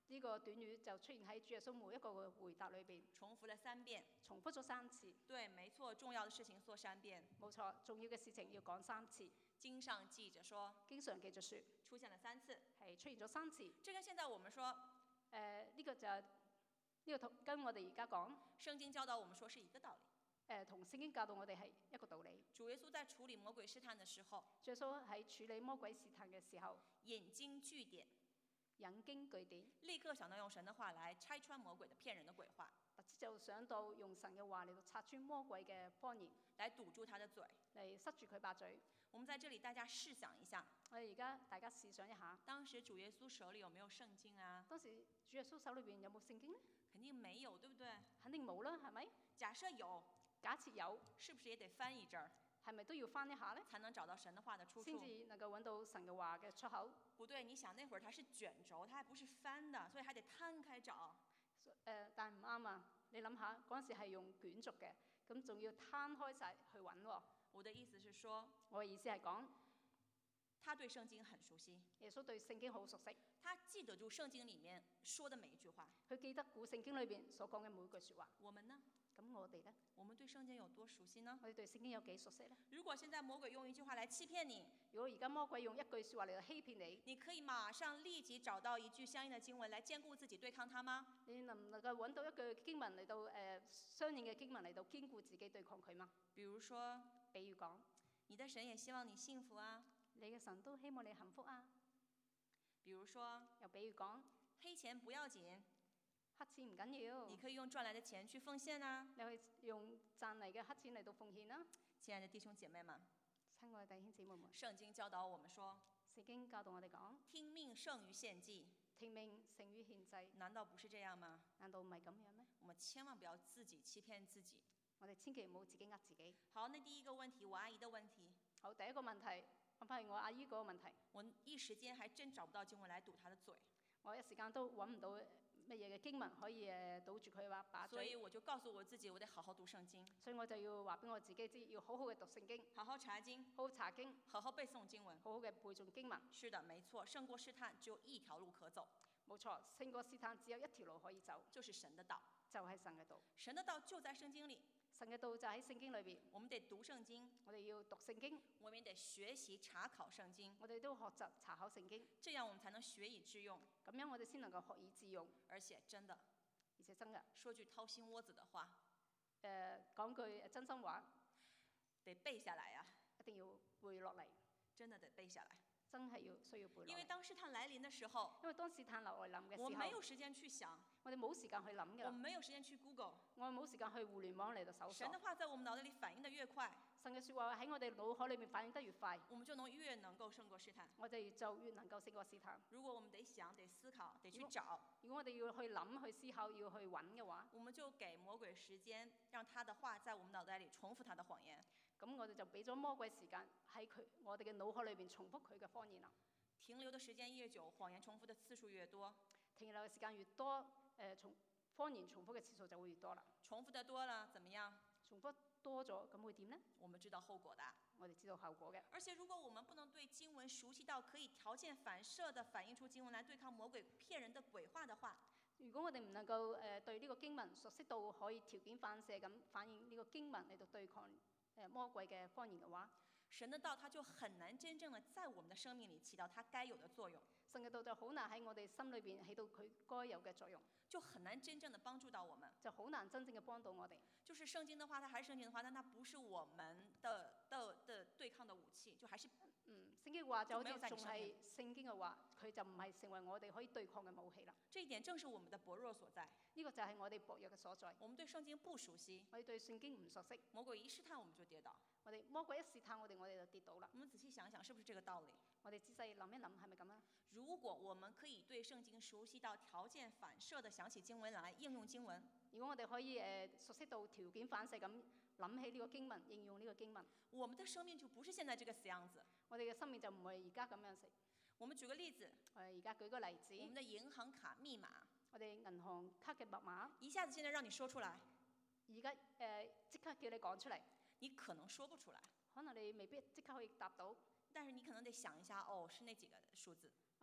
Speaker 2: 呢個短語就出現喺主耶穌每一個嘅回答裏邊，
Speaker 1: 重複了3遍。
Speaker 2: 重複咗3次。
Speaker 1: 對，沒錯，重要的事情做3遍。
Speaker 2: 冇錯，重要嘅事情要講3次。
Speaker 1: 經上記着說，
Speaker 2: 經常記着說，
Speaker 1: 出現了3次，
Speaker 2: 係出現咗3次。
Speaker 1: 這跟現在我們說，
Speaker 2: 呢個就係呢個跟我哋而家講，
Speaker 1: 聖經教導我們說是一個道理。
Speaker 2: 同聖經教導我哋係一個道理。
Speaker 1: 主耶穌在處理魔鬼試探的時候，
Speaker 2: 主耶穌喺處理魔鬼試探嘅時候，
Speaker 1: 引經據典，
Speaker 2: 引經據典，
Speaker 1: 立刻想到用神的話來拆穿魔鬼的騙人的鬼話，
Speaker 2: 就想到用神嘅話嚟到拆穿魔鬼嘅謊言，
Speaker 1: 來堵住他的嘴，
Speaker 2: 嚟塞住佢把嘴。
Speaker 1: 我們在這裡大家試想一下，
Speaker 2: 我哋而家大家試想一下，
Speaker 1: 當時主耶穌手裡有沒有聖經啊？
Speaker 2: 當時主耶穌手裏邊有冇聖經呢？
Speaker 1: 肯定沒有，對不對？
Speaker 2: 肯定冇啦，係咪？
Speaker 1: 假設有，
Speaker 2: 假設有，
Speaker 1: 是不是也得翻一陣兒？
Speaker 2: 係咪都要翻一下呢？
Speaker 1: 才能找到神的話的出處，
Speaker 2: 先至能夠揾到神嘅話嘅出口。
Speaker 1: 不對，你想那會兒它是卷軸，它還不是翻的，所以還得攤開找。
Speaker 2: 但唔啱啊！你諗下嗰陣時係用卷軸嘅，咁仲要攤開晒去揾喎。
Speaker 1: 我的意思是說，
Speaker 2: 我嘅意思係講，
Speaker 1: 他對聖經很熟悉，
Speaker 2: 耶穌對聖經好熟悉，
Speaker 1: 他記得住聖經裡面說的每一句話。
Speaker 2: 佢記得古聖經裏邊所講嘅每句説話。
Speaker 1: 我們呢？
Speaker 2: 咁我哋呢？
Speaker 1: 我們對聖經有多熟悉呢？
Speaker 2: 我哋對聖經有幾熟悉呢？
Speaker 1: 如果現在魔鬼用一句話來欺騙你，
Speaker 2: 如果而家魔鬼用一句説話嚟到欺騙你，
Speaker 1: 你可以馬上立即找到一句相應的經文來堅固自己對抗他嗎？
Speaker 2: 你能唔能夠揾到一句經文嚟到相應嘅經文嚟到堅固自己對抗佢嗎？
Speaker 1: 比如說，
Speaker 2: 比如講，
Speaker 1: 你的神也希望你幸福啊。
Speaker 2: 你嘅神都希望你幸福啊。
Speaker 1: 比如說，
Speaker 2: 又比如講，
Speaker 1: 黑錢不要緊，
Speaker 2: 黑錢唔緊要，
Speaker 1: 你可以用賺來的錢去奉獻啊。
Speaker 2: 你可以用賺嚟嘅黑錢嚟到奉獻啦。
Speaker 1: 親愛的弟兄姐妹們，
Speaker 2: 親愛的弟兄姊妹們，
Speaker 1: 聖經教導我們說，
Speaker 2: 聖經教導我哋講，
Speaker 1: 聽命勝於獻祭。
Speaker 2: 聽命勝於獻祭，
Speaker 1: 難道不是這樣嗎？
Speaker 2: 難道唔係咁樣咩？
Speaker 1: 我們千萬不要自己欺騙自己。
Speaker 2: 我哋千祈唔好自己呃自己。
Speaker 1: 好，那第一個問題，我阿姨的問題。
Speaker 2: 好，第一個問題，翻返去我阿姨嗰個問題。
Speaker 1: 我一時間還真找不到經文來堵她的嘴。
Speaker 2: 我一時間都揾唔到乜嘢嘅經文可以堵住佢話把嘴。
Speaker 1: 所以我就告訴我自己，我得好好讀聖經。
Speaker 2: 所以我就要話俾我自己知，要好好嘅讀聖經，
Speaker 1: 好好查經，
Speaker 2: 好好查經，
Speaker 1: 好好背誦經文，
Speaker 2: 好好嘅背誦經文。
Speaker 1: 是的，沒錯，勝過試探只有一條路可走。
Speaker 2: 冇錯，勝過試探只有一條路可以走，
Speaker 1: 就是神的道，
Speaker 2: 就係神嘅道。
Speaker 1: 神的道就在聖經裡，
Speaker 2: 神嘅道就喺聖經裏邊。
Speaker 1: 我們得讀聖經，
Speaker 2: 我哋要讀聖經，
Speaker 1: 我們也得學習查考聖經，
Speaker 2: 我哋都學習查考聖經，
Speaker 1: 這樣我們才能學以致用。
Speaker 2: 咁樣我哋先能夠學以致用。
Speaker 1: 而且真的，
Speaker 2: 而且真嘅，
Speaker 1: 說句掏心窩子的話，
Speaker 2: 講句真心話，
Speaker 1: 得背下來呀，
Speaker 2: 一定要背落嚟，
Speaker 1: 真的得背下來。
Speaker 2: 真係需要背落嚟。
Speaker 1: 因為當試探來臨的時候，
Speaker 2: 因為當試探來臨嘅時候，
Speaker 1: 我沒有時間去想，
Speaker 2: 我哋冇時間去諗
Speaker 1: 我
Speaker 2: 㗎，
Speaker 1: 沒有時間去 Google，
Speaker 2: 我哋冇時間去互聯網嚟到搜索。
Speaker 1: 神的話在我們腦袋裡反應得越快，
Speaker 2: 神嘅説話喺我哋腦海裏面反應得越快，
Speaker 1: 我們就能越能夠勝過試探。
Speaker 2: 我哋就越能夠勝過試探。
Speaker 1: 如果我們得想、得思考、得去找，
Speaker 2: 如果我哋要去諗、去思考、要去揾嘅話，
Speaker 1: 我們就給魔鬼時間，讓他的話在我們腦袋裡重複他的謊言。
Speaker 2: 咁我哋就俾咗魔鬼時間喺我哋嘅腦海裏邊重複佢嘅謊言啦。
Speaker 1: 停留的時間越久，謊言重複的次數越多。
Speaker 2: 停留嘅時間越多，謊言重複嘅次數就會越多啦。
Speaker 1: 重複得多了，怎麼樣？
Speaker 2: 重複多咗，咁會點呢？
Speaker 1: 我們知道後果的。
Speaker 2: 我哋知道後果嘅。
Speaker 1: 而且如果我們不能對經文熟悉到可以條件反射地反映出經文來對抗魔鬼騙人的鬼話的話，
Speaker 2: 如果我哋唔能夠對呢個經文熟悉到可以條件反射咁反映呢個經文嚟到對抗魔鬼嘅謊言嘅話，
Speaker 1: 神的道它就很難真正地在我們的生命裡起到它該有的作用。
Speaker 2: 神嘅道就好難喺我哋心裏邊起到佢該有嘅作用，
Speaker 1: 就很難真正地幫助到我們，
Speaker 2: 就好難真正嘅幫到我哋。
Speaker 1: 就是聖經的話，它還是聖經的話，但它不是我們的對抗的武器，就還是
Speaker 2: 聖經話就好似仲係聖經嘅話，佢就唔係成為我哋可以對抗嘅武器啦。
Speaker 1: 這一點正是我們的薄弱所在。
Speaker 2: 呢個就係我哋薄弱嘅所在。
Speaker 1: 我們對聖經不熟悉，
Speaker 2: 我哋對聖經唔熟悉，
Speaker 1: 魔鬼一試探我們就跌倒。
Speaker 2: 我哋魔鬼一試探我哋就跌倒啦。
Speaker 1: 我們仔細想想，是不是這個道理？
Speaker 2: 我哋仔細諗一諗，係咪咁啊？
Speaker 1: 如果我們可以對聖經熟悉到條件反射地想起經文來應用經文，
Speaker 2: 如果我哋可以熟悉到條件反射咁諗起呢個經文，應用呢個經文，
Speaker 1: 我們的生命就不是現在這個死樣子。
Speaker 2: 我哋嘅生命就唔係而家咁樣食。
Speaker 1: 我們舉個例子，
Speaker 2: 我哋而家舉個例子，
Speaker 1: 我們的銀行卡密碼，
Speaker 2: 我哋銀行卡嘅密碼，
Speaker 1: 一下子現在讓你說出來，
Speaker 2: 而家即刻叫你講出嚟，
Speaker 1: 你可能說不出來，
Speaker 2: 可能你未必即刻可以答到，
Speaker 1: 但是你可能得想一下，哦，是那幾個數字。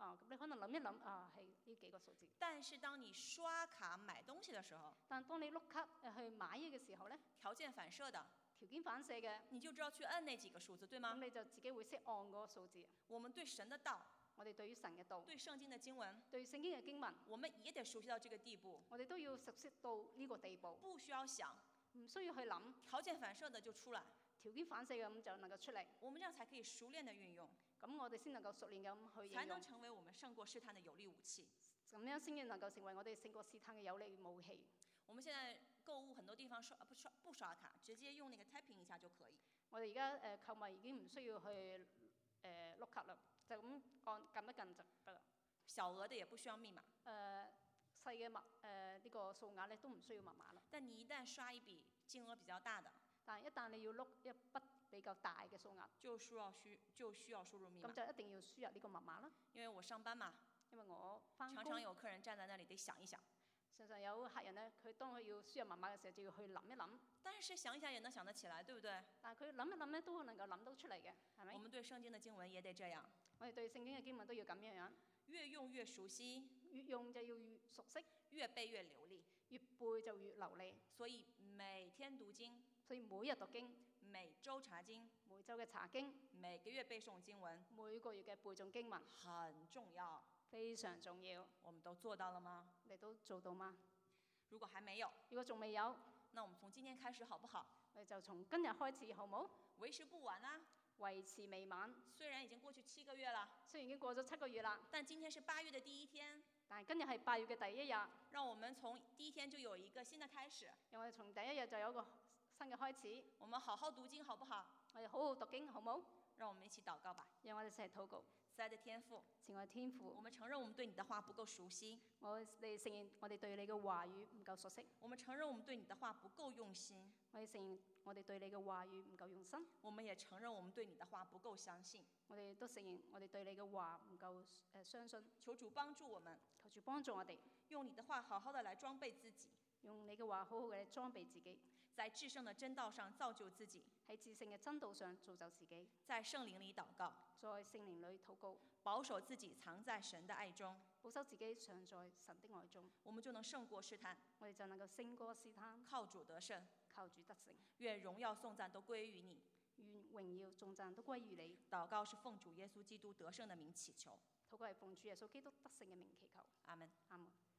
Speaker 2: 咁你可能諗一諗係呢幾個數字。
Speaker 1: 但是當你刷卡買東西的時候，
Speaker 2: 但當你碌卡去買嘢嘅時候咧，
Speaker 1: 條件反射的，
Speaker 2: 條件反射嘅，
Speaker 1: 你就知道去按那幾個數字，對嗎？
Speaker 2: 咁你就自己會識按嗰個數字。
Speaker 1: 我們對神的道，
Speaker 2: 我哋對於神嘅道，
Speaker 1: 對聖經的經文，
Speaker 2: 對聖經嘅經文，
Speaker 1: 我們也得熟悉到這個地步，
Speaker 2: 我哋都要熟悉到呢個地步，
Speaker 1: 不需要想，
Speaker 2: 唔需要去諗，
Speaker 1: 條件反射的就出來，
Speaker 2: 條件反射嘅咁就能夠出嚟。
Speaker 1: 我們這樣才可以熟練的運用，
Speaker 2: 咁我哋先能夠熟練咁去應
Speaker 1: 才能
Speaker 2: 用，
Speaker 1: 成為我們勝過試探的有力武器。
Speaker 2: 咁樣先至能夠成為我哋勝過試探嘅有力武器。
Speaker 1: 我們現在購物很多地方不刷卡，直接用那個 typing 一下就可以。
Speaker 2: 我哋而家購物已經唔需要去碌卡啦，就咁撳一撳就得啦。
Speaker 1: 小額的也不需要密碼。
Speaker 2: 細嘅呢個數額咧都唔需要密碼啦。
Speaker 1: 但你一旦刷一筆金額比較大的，
Speaker 2: 但係一旦你要碌一筆比較大嘅數額，
Speaker 1: 就需要輸入密碼。
Speaker 2: 咁就一定要輸入呢個密碼啦。
Speaker 1: 因為我上班嘛，
Speaker 2: 因為我翻工，
Speaker 1: 常常有客人站在那裡得想一想。
Speaker 2: 常常有客人咧，當佢要輸入密碼嘅時候，就要去諗一諗。
Speaker 1: 但是想一想也能想得起來，對不對？
Speaker 2: 但係佢諗一諗咧，都能夠諗到出嚟嘅，係咪？
Speaker 1: 我們對聖經的經文也得這樣。
Speaker 2: 我哋對聖經嘅經文都要咁樣樣。
Speaker 1: 越用越熟悉，
Speaker 2: 越用就要越熟悉，
Speaker 1: 越背越流利，
Speaker 2: 越背就越流利。
Speaker 1: 所以每天讀經，
Speaker 2: 所以每日讀經，
Speaker 1: 每週查經，
Speaker 2: 每週嘅查經，
Speaker 1: 每個月背誦經文，
Speaker 2: 每個月嘅背誦經文，
Speaker 1: 很重要，
Speaker 2: 非常重要。
Speaker 1: 我們都做到了嗎？
Speaker 2: 你都做到嗎？
Speaker 1: 如果還沒有，
Speaker 2: 如果仲未有，
Speaker 1: 那我們從今天開始好不好？
Speaker 2: 我哋就從今日開始，好冇？
Speaker 1: 為時不晚啊！
Speaker 2: 為時未晚。
Speaker 1: 雖然已經過去7個月了，
Speaker 2: 雖然已經過咗7個月啦，
Speaker 1: 但今天是8月的第一天。
Speaker 2: 但係今日係8月嘅第一日，
Speaker 1: 讓我們從第一天就有一個新的開始。
Speaker 2: 讓我哋從第一日就有一個新嘅開始。
Speaker 1: 我們好好讀經，好不好？
Speaker 2: 我哋好好讀經，好冇？
Speaker 1: 讓我們一起禱告吧。
Speaker 2: 讓我哋一齊禱告。
Speaker 1: 慈愛的天父，
Speaker 2: 慈愛天父，
Speaker 1: 我們承認我們對你的話不夠熟悉。
Speaker 2: 我哋承認我哋對你嘅話語唔夠熟悉。
Speaker 1: 我們承認我們對你的話不夠用心。
Speaker 2: 我哋承認我哋對你嘅話語唔夠用心。
Speaker 1: 我們也承認我們對你的話不夠相信。
Speaker 2: 我哋都承認我哋對你嘅話唔夠相信。
Speaker 1: 求主幫助我們，
Speaker 2: 求主幫助我哋，
Speaker 1: 用你的話好好的來裝備自己，
Speaker 2: 用你嘅話好好嘅裝備自己，
Speaker 1: 在至聖的真道上造就自己，
Speaker 2: 喺至聖嘅真道上造就自己，
Speaker 1: 在聖靈裏禱告，
Speaker 2: 在聖靈裏禱告，
Speaker 1: 保守自己藏在神的愛中，
Speaker 2: 保守自己常在神的愛中，
Speaker 1: 我們就能勝過試探，
Speaker 2: 我哋就能夠勝過試探，
Speaker 1: 靠主得勝，
Speaker 2: 靠主得勝。
Speaker 1: 願榮耀頌讚都歸於你，
Speaker 2: 願榮耀頌讚都歸於你。
Speaker 1: 禱告是奉主耶穌基督得勝的名祈求，
Speaker 2: 禱告係奉主耶穌基督得勝嘅名祈求。
Speaker 1: 阿門。
Speaker 2: 阿門。